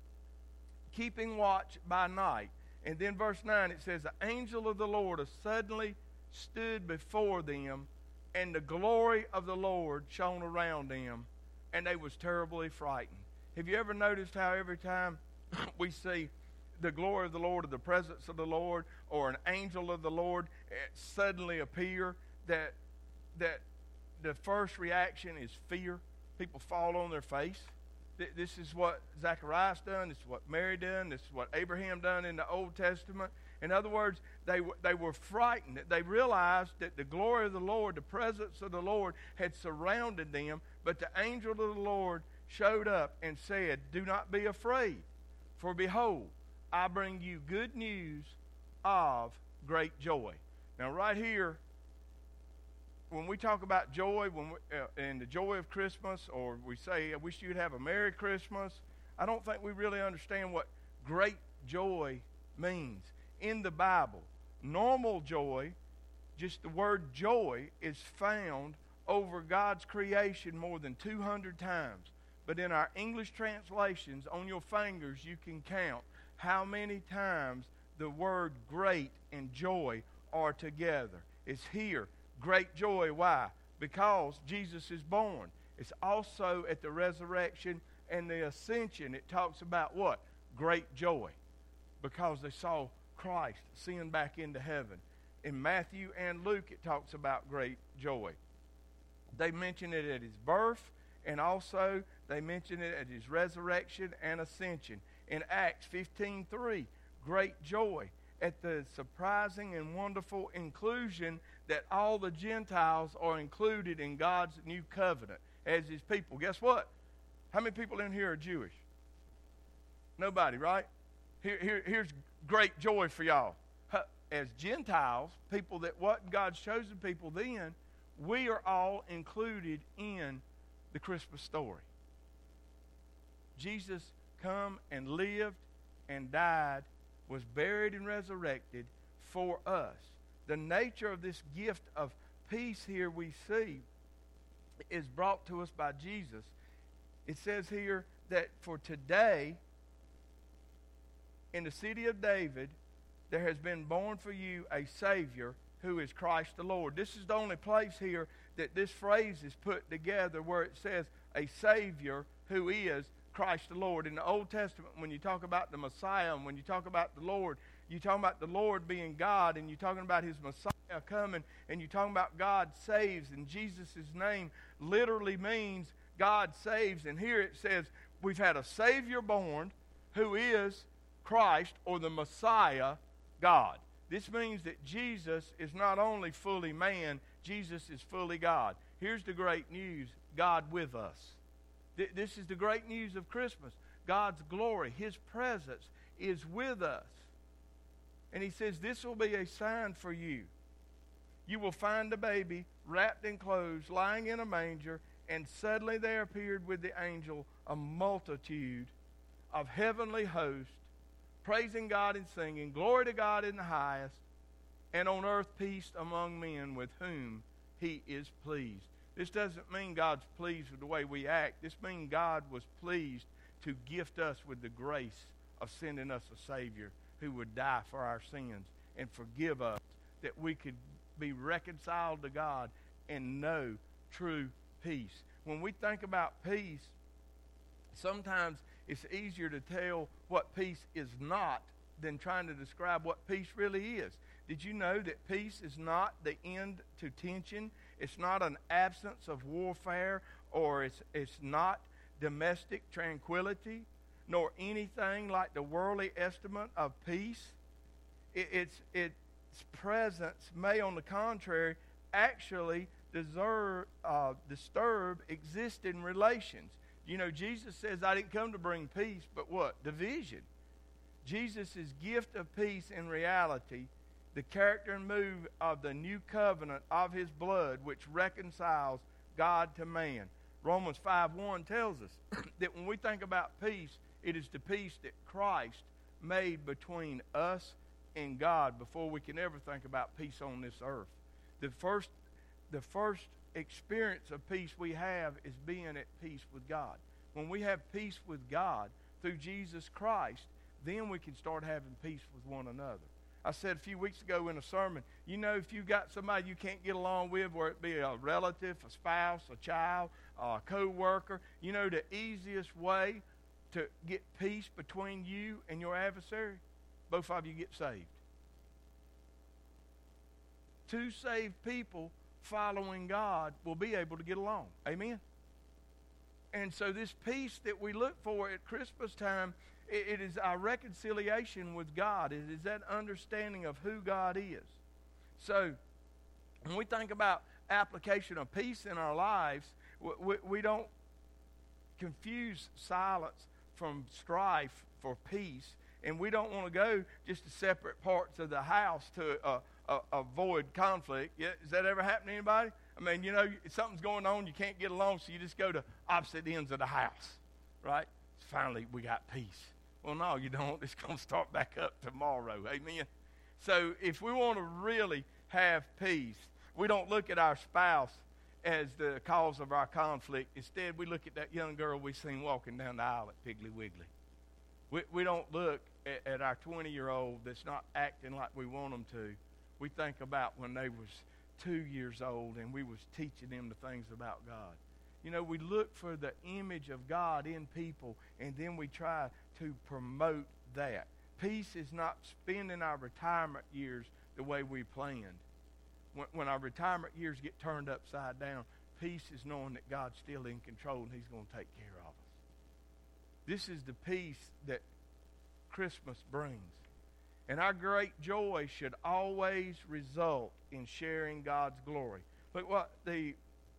S1: keeping watch by night. And then verse nine, it says, the angel of the Lord suddenly stood before them, and the glory of the Lord shone around them, and they was terribly frightened. Have you ever noticed how every time we see the glory of the Lord or the presence of the Lord or an angel of the Lord suddenly appear, that that the first reaction is fear? People fall on their face. This is what Zacharias done. This is what Mary done. This is what Abraham done in the Old Testament. In other words, they, they were frightened. They realized that the glory of the Lord, the presence of the Lord had surrounded them, but the angel of the Lord showed up and said, do not be afraid, for behold, I bring you good news of great joy. Now right here, when we talk about joy, when we, uh, and the joy of Christmas, or we say, I wish you'd have a Merry Christmas, I don't think we really understand what great joy means. In the Bible, normal joy, just the word joy, is found over God's creation more than two hundred times. But in our English translations, on your fingers, you can count how many times the word great and joy are together. It's here. Great joy. Why? Because Jesus is born. It's also at the resurrection and the ascension. It talks about what? Great joy. Because they saw Christ ascend back into heaven. In Matthew and Luke, it talks about great joy. They mention it at his birth, and also they mention it at his resurrection and ascension. In Acts fifteen three, great joy at the surprising and wonderful inclusion that all the Gentiles are included in God's new covenant as his people. Guess what? How many people in here are Jewish? Nobody, right? Here, here, here's great joy for y'all. As Gentiles, people that wasn't God's chosen people then, we are all included in the Christmas story. Jesus come and lived and died, was buried and resurrected for us. The nature of this gift of peace here we see is brought to us by Jesus. It says here that for today, in the city of David, there has been born for you a Savior who is Christ the Lord. This is the only place here that this phrase is put together where it says a Savior who is Christ the Lord. In the Old Testament, when you talk about the Messiah and when you talk about the Lord, you're talking about the Lord being God, and you're talking about his Messiah coming, and you're talking about God saves, and Jesus' name literally means God saves. And here it says we've had a Savior born who is Christ, or the Messiah, God. This means that Jesus is not only fully man, Jesus is fully God. Here's the great news: God with us. Th- this is the great news of Christmas. God's glory, his presence is with us. And he says, this will be a sign for you. You will find a baby wrapped in clothes, lying in a manger, and suddenly there appeared with the angel a multitude of heavenly hosts, praising God and singing, glory to God in the highest, and on earth peace among men with whom he is pleased. This doesn't mean God's pleased with the way we act. This means God was pleased to gift us with the grace of sending us a Savior who would die for our sins and forgive us, that we could be reconciled to God and know true peace. When we think about peace, sometimes it's easier to tell what peace is not than trying to describe what peace really is. Did you know that peace is not the end to tension? It's not an absence of warfare, or it's, it's not domestic tranquility, nor anything like the worldly estimate of peace. It, it's, its presence may, on the contrary, actually deserve, uh, disturb existing relations. You know, Jesus says, I didn't come to bring peace, but what? Division. Jesus' gift of peace in reality, the character and move of the new covenant of his blood, which reconciles God to man. Romans five one tells us that when we think about peace, it is the peace that Christ made between us and God before we can ever think about peace on this earth. The first, the first experience of peace we have is being at peace with God. When we have peace with God through Jesus Christ, then we can start having peace with one another. I said a few weeks ago in a sermon, you know, if you've got somebody you can't get along with, whether it be a relative, a spouse, a child, a co-worker, you know the easiest way to get peace between you and your adversary? Both of you get saved. Two saved people following God will be able to get along. Amen? And so this peace that we look for at Christmas time, it, it is our reconciliation with God. It is that understanding of who God is. So when we think about application of peace in our lives, we, we, we don't confuse silence from strife for peace. And we don't want to go just to separate parts of the house to uh, uh, avoid conflict. Yeah, has that ever happened to anybody? I mean, you know, something's going on, you can't get along, so you just go to opposite ends of the house, right? Finally, we got peace. Well, no, you don't. It's going to start back up tomorrow. Amen. So if we want to really have peace, we don't look at our spouse as the cause of our conflict. Instead, we look at that young girl we seen walking down the aisle at Piggly Wiggly. We, we don't look at, at our twenty-year-old that's not acting like we want them to. We think about when they was two years old and we was teaching them the things about God. You know, we look for the image of God in people, and then we try to promote that. Peace is not spending our retirement years the way we planned. When, when our retirement years get turned upside down, peace is knowing that God's still in control and He's going to take care of us. This is the peace that Christmas brings. And our great joy should always result in sharing God's glory. Look what the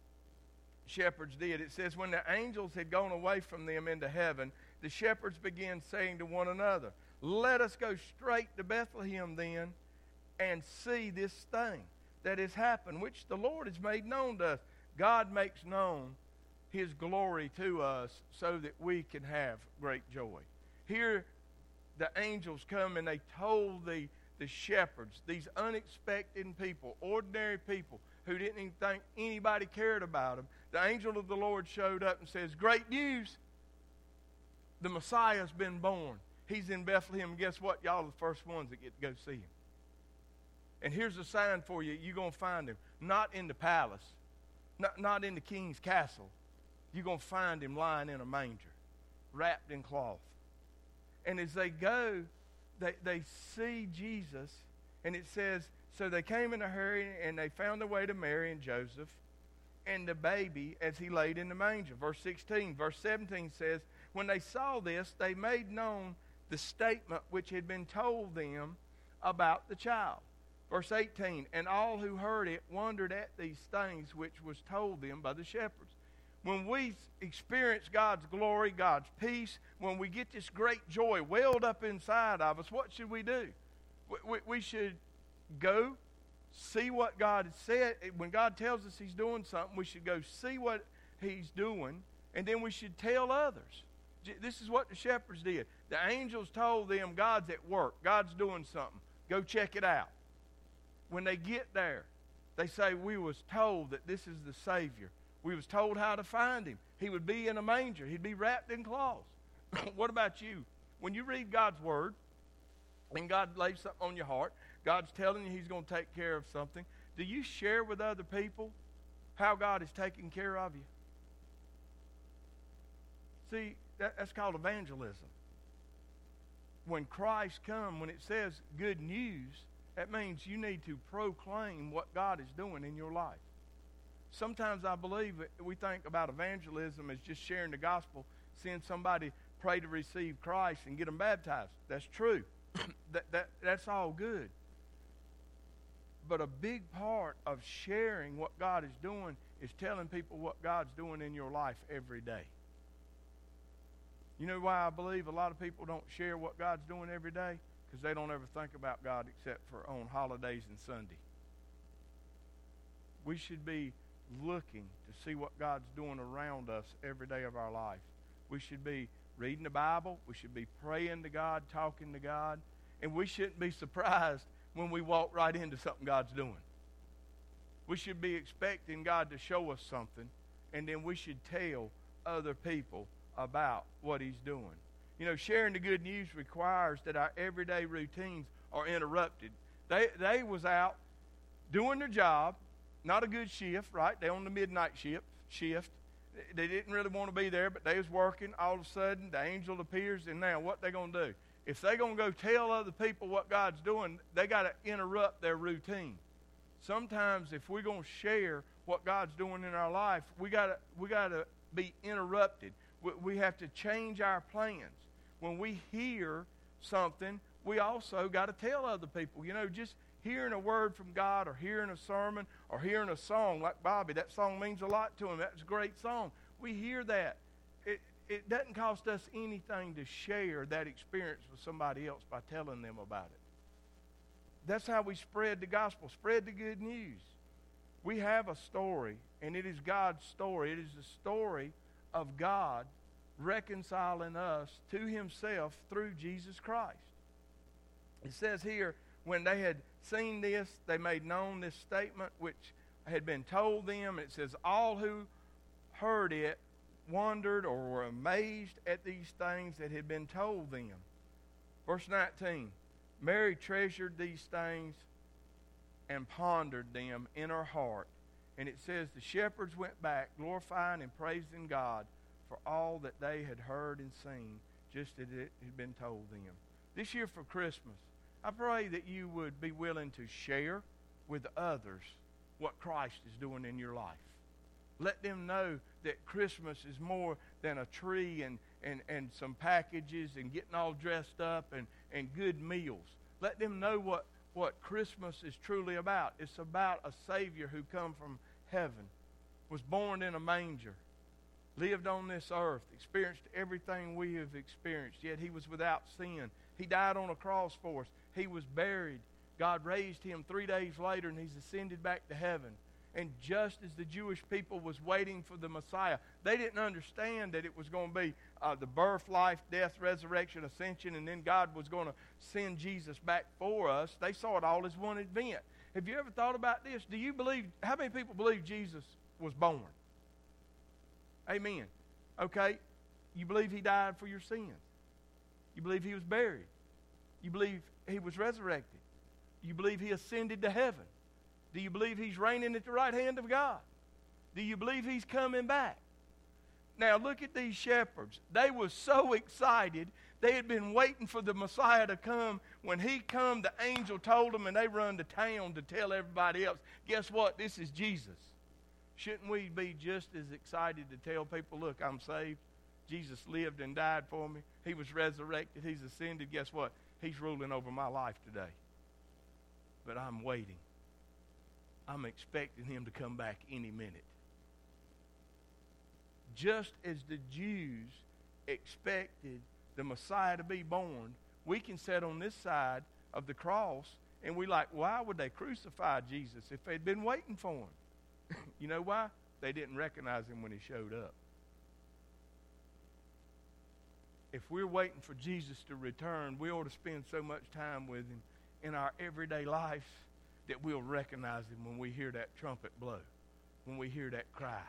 S1: shepherds did. It says, when the angels had gone away from them into heaven, the shepherds began saying to one another, let us go straight to Bethlehem then and see this thing that has happened, which the Lord has made known to us. God makes known His glory to us so that we can have great joy. Here the angels come and they told the, the shepherds, these unexpected people, ordinary people who didn't even think anybody cared about them. The angel of the Lord showed up and says, great news. The Messiah's been born. He's in Bethlehem. And guess what? Y'all are the first ones that get to go see Him. And here's a sign for you. You're going to find Him. Not in the palace. Not, not in the king's castle. You're going to find Him lying in a manger, wrapped in cloth. And as they go, they, they see Jesus. And it says, so they came in a hurry and they found their way to Mary and Joseph and the baby as he laid in the manger. Verse sixteen. Verse seventeen says, when they saw this, they made known the statement which had been told them about the child. Verse eighteen, and all who heard it wondered at these things which was told them by the shepherds. When we experience God's glory, God's peace, when we get this great joy welled up inside of us, what should we do? We, we, we should go see what God has said. When God tells us He's doing something, we should go see what He's doing, and then we should tell others. This is what the shepherds did. The angels told them God's at work. God's doing something. Go check it out. When they get there, they say, we was told that this is the Savior. We was told how to find Him. He would be in a manger. He'd be wrapped in cloths. What about you? When you read God's Word and God lays something on your heart, God's telling you He's going to take care of something, do you share with other people how God is taking care of you? See, that, that's called evangelism. When Christ comes, when it says good news, that means you need to proclaim what God is doing in your life. Sometimes I believe we think about evangelism as just sharing the gospel, seeing somebody pray to receive Christ and get them baptized. That's true. that, that, that's all good. But a big part of sharing what God is doing is telling people what God's doing in your life every day. You know why I believe a lot of people don't share what God's doing every day? Because they don't ever think about God except for on holidays and Sunday. We should be looking to see what God's doing around us every day of our life. We should be reading the Bible. We should be praying to God, talking to God. And we shouldn't be surprised when we walk right into something God's doing. We should be expecting God to show us something, and then we should tell other people about what He's doing. You know, sharing the good news requires that our everyday routines are interrupted. They they was out doing their job, not a good shift, right? They on the midnight shift. Shift. They didn't really want to be there, but they was working. All of a sudden, the angel appears, and now what they going to do? If they're going to go tell other people what God's doing, they got to interrupt their routine. Sometimes if we're going to share what God's doing in our life, we got to we got to be interrupted. We, we have to change our plans. When we hear something, we also got to tell other people. You know, just hearing a word from God or hearing a sermon or hearing a song like Bobby, that song means a lot to him. That's a great song. We hear that. It, it doesn't cost us anything to share that experience with somebody else by telling them about it. That's how we spread the gospel, spread the good news. We have a story, and it is God's story. It is the story of God reconciling us to himself through Jesus Christ. It says here, when they had seen this, they made known this statement which had been told them. It says, all who heard it wondered or were amazed at these things that had been told them. Verse nineteen, Mary treasured these things and pondered them in her heart. And it says, the shepherds went back, glorifying and praising God for all that they had heard and seen, just as it had been told them. This year for Christmas, I pray that you would be willing to share with others what Christ is doing in your life. Let them know that Christmas is more than a tree and, and, and some packages and getting all dressed up and, and good meals. Let them know what, what Christmas is truly about. It's about a Savior who come from heaven, was born in a manger, lived on this earth, experienced everything we have experienced, yet he was without sin. He died on a cross for us. He was buried. God raised him three days later, and he's ascended back to heaven. And just as the Jewish people was waiting for the Messiah, they didn't understand that it was going to be uh, the birth, life, death, resurrection, ascension, and then God was going to send Jesus back for us. They saw it all as one event. Have you ever thought about this? Do you believe, how many people believe Jesus was born? Amen. Okay, you believe he died for your sins. You believe he was buried. You believe he was resurrected. You believe he ascended to heaven. Do you believe he's reigning at the right hand of God? Do you believe he's coming back? Now look at these shepherds. They were so excited. They had been waiting for the Messiah to come. When he come, the angel told them, and they run to town to tell everybody else, guess what? This is Jesus. Shouldn't we be just as excited to tell people, look, I'm saved. Jesus lived and died for me. He was resurrected. He's ascended. Guess what? He's ruling over my life today. But I'm waiting. I'm expecting him to come back any minute. Just as the Jews expected the Messiah to be born, we can sit on this side of the cross and we like, why would they crucify Jesus if they'd been waiting for him? You know why? They didn't recognize him when he showed up. If we're waiting for Jesus to return, we ought to spend so much time with him in our everyday life that we'll recognize him when we hear that trumpet blow, when we hear that cry.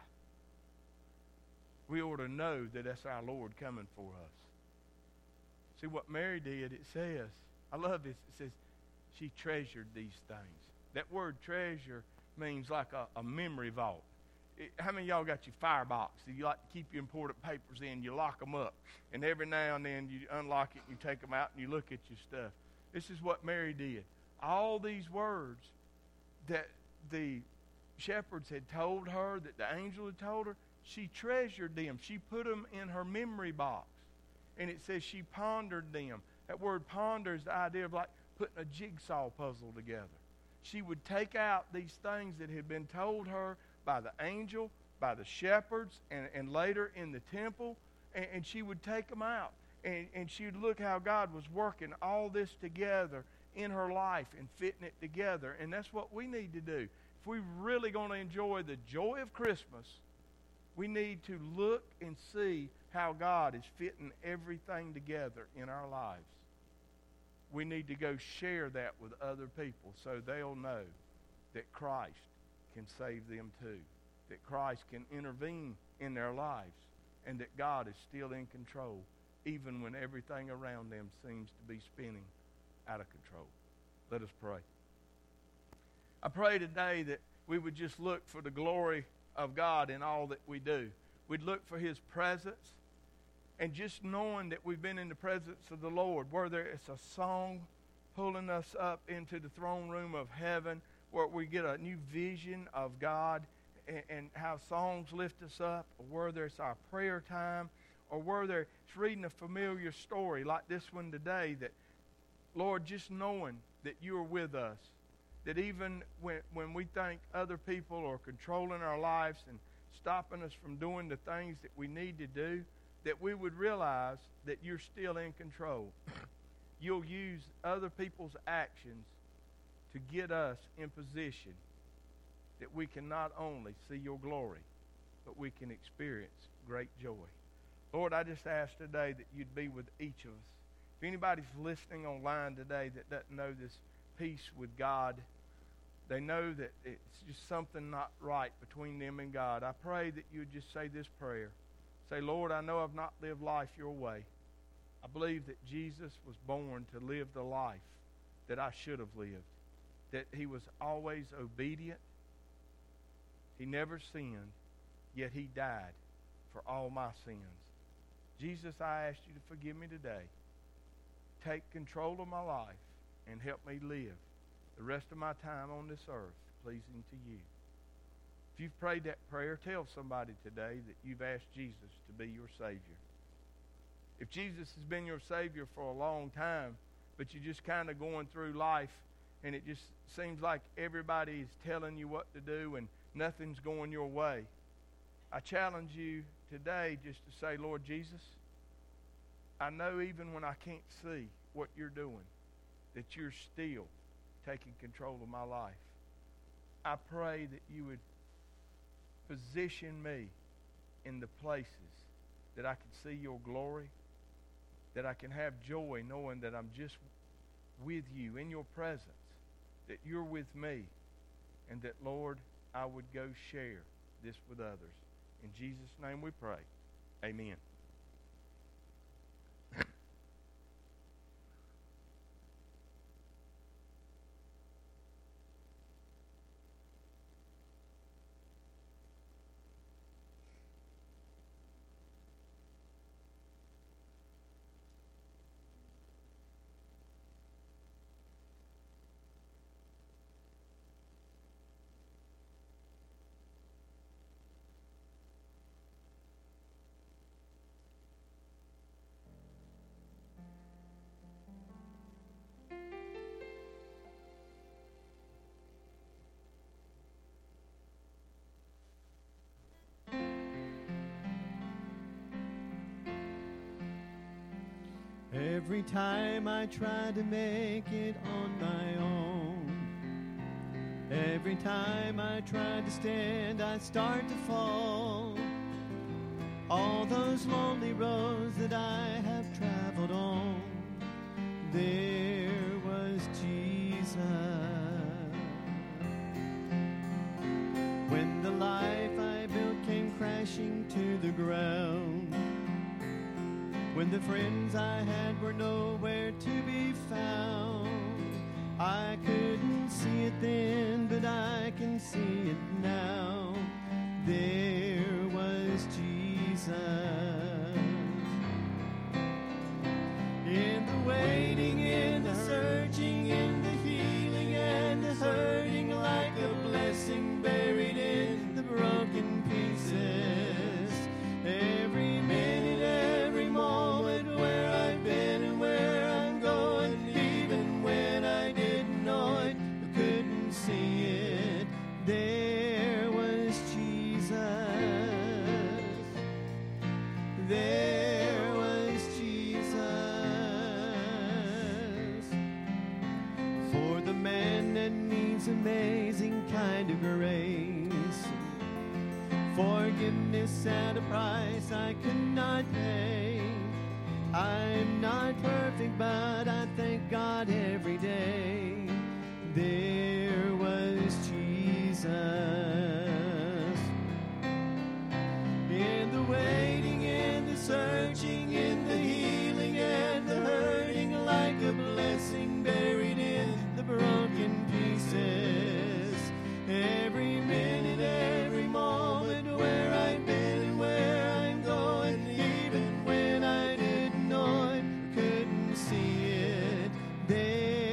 S1: We ought to know that that's our Lord coming for us. See what Mary did, it says, I love this, it says, she treasured these things. That word treasure means like a, a memory vault. It, how many of y'all got your firebox that you like to keep your important papers in? You lock them up, and every now and then you unlock it and you take them out and you look at your stuff. This is what Mary did. All these words that the shepherds had told her, that the angel had told her, she treasured them. She put them in her memory box. And it says she pondered them. That word ponder is the idea of like putting a jigsaw puzzle together. She would take out these things that had been told her by the angel, by the shepherds, and, and later in the temple, and, and she would take them out. And, and she would look how God was working all this together in her life and fitting it together. And that's what we need to do. If we're really going to enjoy the joy of Christmas, we need to look and see how God is fitting everything together in our lives. We need to go share that with other people so they'll know that Christ can save them too, that Christ can intervene in their lives, and that God is still in control even when everything around them seems to be spinning out of control. Let us pray. I pray today that we would just look for the glory of God in all that we do. We'd look for his presence, and just knowing that we've been in the presence of the Lord, whether it's a song pulling us up into the throne room of heaven, where we get a new vision of God and, and how songs lift us up, or whether it's our prayer time, or whether it's reading a familiar story like this one today, that, Lord, just knowing that you are with us, that even when, when we think other people are controlling our lives and stopping us from doing the things that we need to do, that we would realize that you're still in control. You'll use other people's actions to get us in position that we can not only see your glory, but we can experience great joy. Lord, I just ask today that you'd be with each of us. If anybody's listening online today that doesn't know this peace with God, they know that it's just something not right between them and God, I pray that you would just say this prayer. Say, Lord, I know I've not lived life your way. I believe that Jesus was born to live the life that I should have lived, that he was always obedient. He never sinned, yet he died for all my sins. Jesus, I ask you to forgive me today. Take control of my life and help me live the rest of my time on this earth pleasing to you. If you've prayed that prayer, tell somebody today that you've asked Jesus to be your Savior. If Jesus has been your Savior for a long time, but you're just kind of going through life and it just seems like everybody is telling you what to do and nothing's going your way, I challenge you today just to say, Lord Jesus, I know even when I can't see what you're doing, that you're still taking control of my life. I pray that you would position me in the places that I can see your glory, that I can have joy knowing that I'm just with you in your presence, that you're with me, and that, Lord, I would go share this with others. In Jesus' name we pray. Amen.
S2: Every time I try to make it on my own, every time I try to stand, I start to fall. All those lonely roads that I have traveled on, there was Jesus. When the life I built came crashing to the ground, when the friends I had were nowhere to be found, I couldn't see it then, but I can see it now. There was Jesus. In the waiting, in the searching, in the healing and the hurting, like a blessing buried in the broken pieces. Every minute, every moment where I've been and where I'm going, even when I didn't know it, I couldn't see it, there was Jesus. There was Jesus. For the man that needs amazing kind of grace, forgiveness at a price I could not pay. I'm not perfect, but I thank God every day. There was Jesus. In the waiting, in the searching, in the healing and the hurting, like a blessing buried in the broken pieces. Every minute, every moment where I've been and where I'm going, even when I didn't know it, couldn't see it, there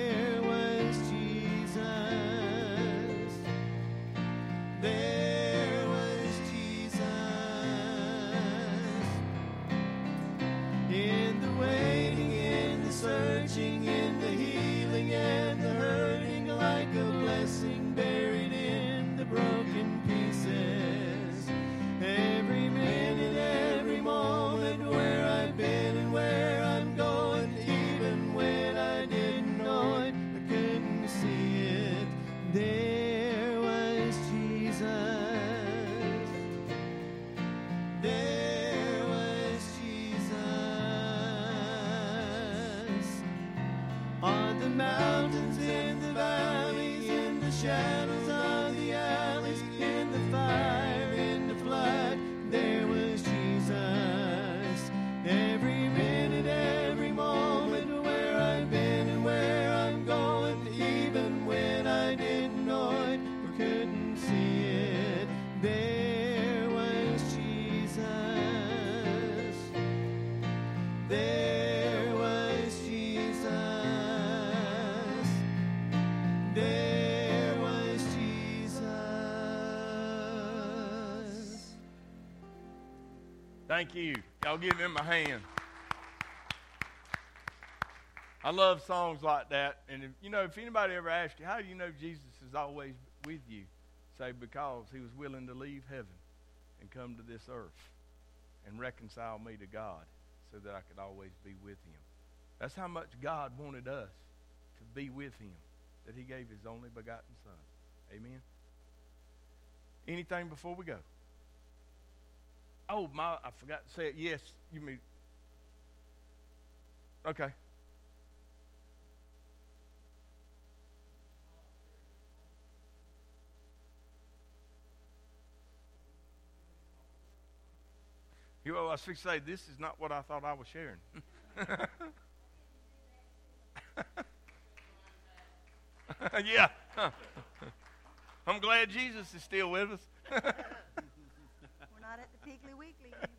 S2: mountains, in the valleys, in the shadows of the alleys, in the fire, in the flood, there was Jesus. Every minute, every moment, where I've been and where I'm going, even when I didn't know it or couldn't see it, there was Jesus. There was Jesus. There was Jesus.
S1: Thank you. Y'all give him a hand. I love songs like that. And, if, you know, if anybody ever asks you, how do you know Jesus is always with you? Say, because he was willing to leave heaven and come to this earth and reconcile me to God so that I could always be with him. That's how much God wanted us to be with him, that he gave his only begotten Son. Amen? Anything before we go? Oh, my, I forgot to say it. Yes, you mean. Okay. You know, I was fixing to say, this is not what I thought I was sharing. Yeah. I'm glad Jesus is still with us.
S4: We're not at the Piggly Wiggly anymore.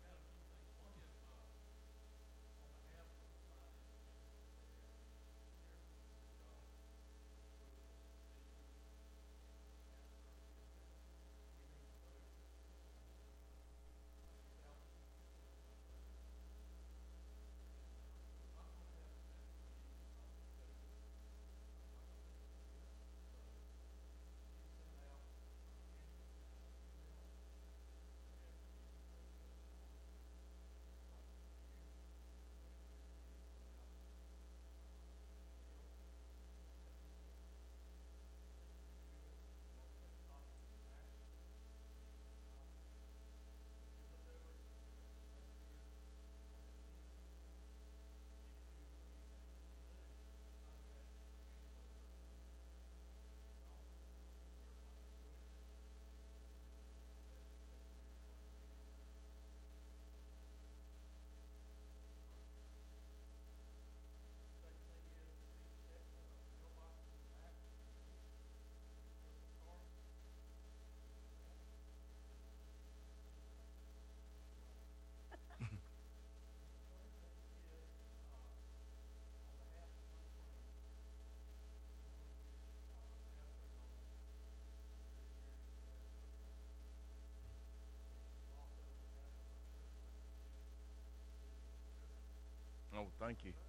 S1: Oh, thank you.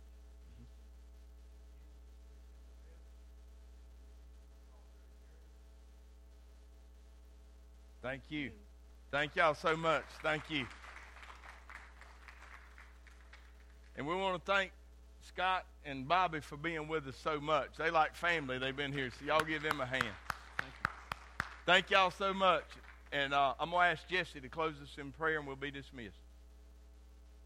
S1: Thank you. Thank y'all so much. Thank you. And we want to thank Scott and Bobby for being with us so much. They like family. They've been here, so y'all give them a hand. Thank you. Thank y'all so much. And uh, I'm going to ask Jesse to close us in prayer, and we'll be dismissed.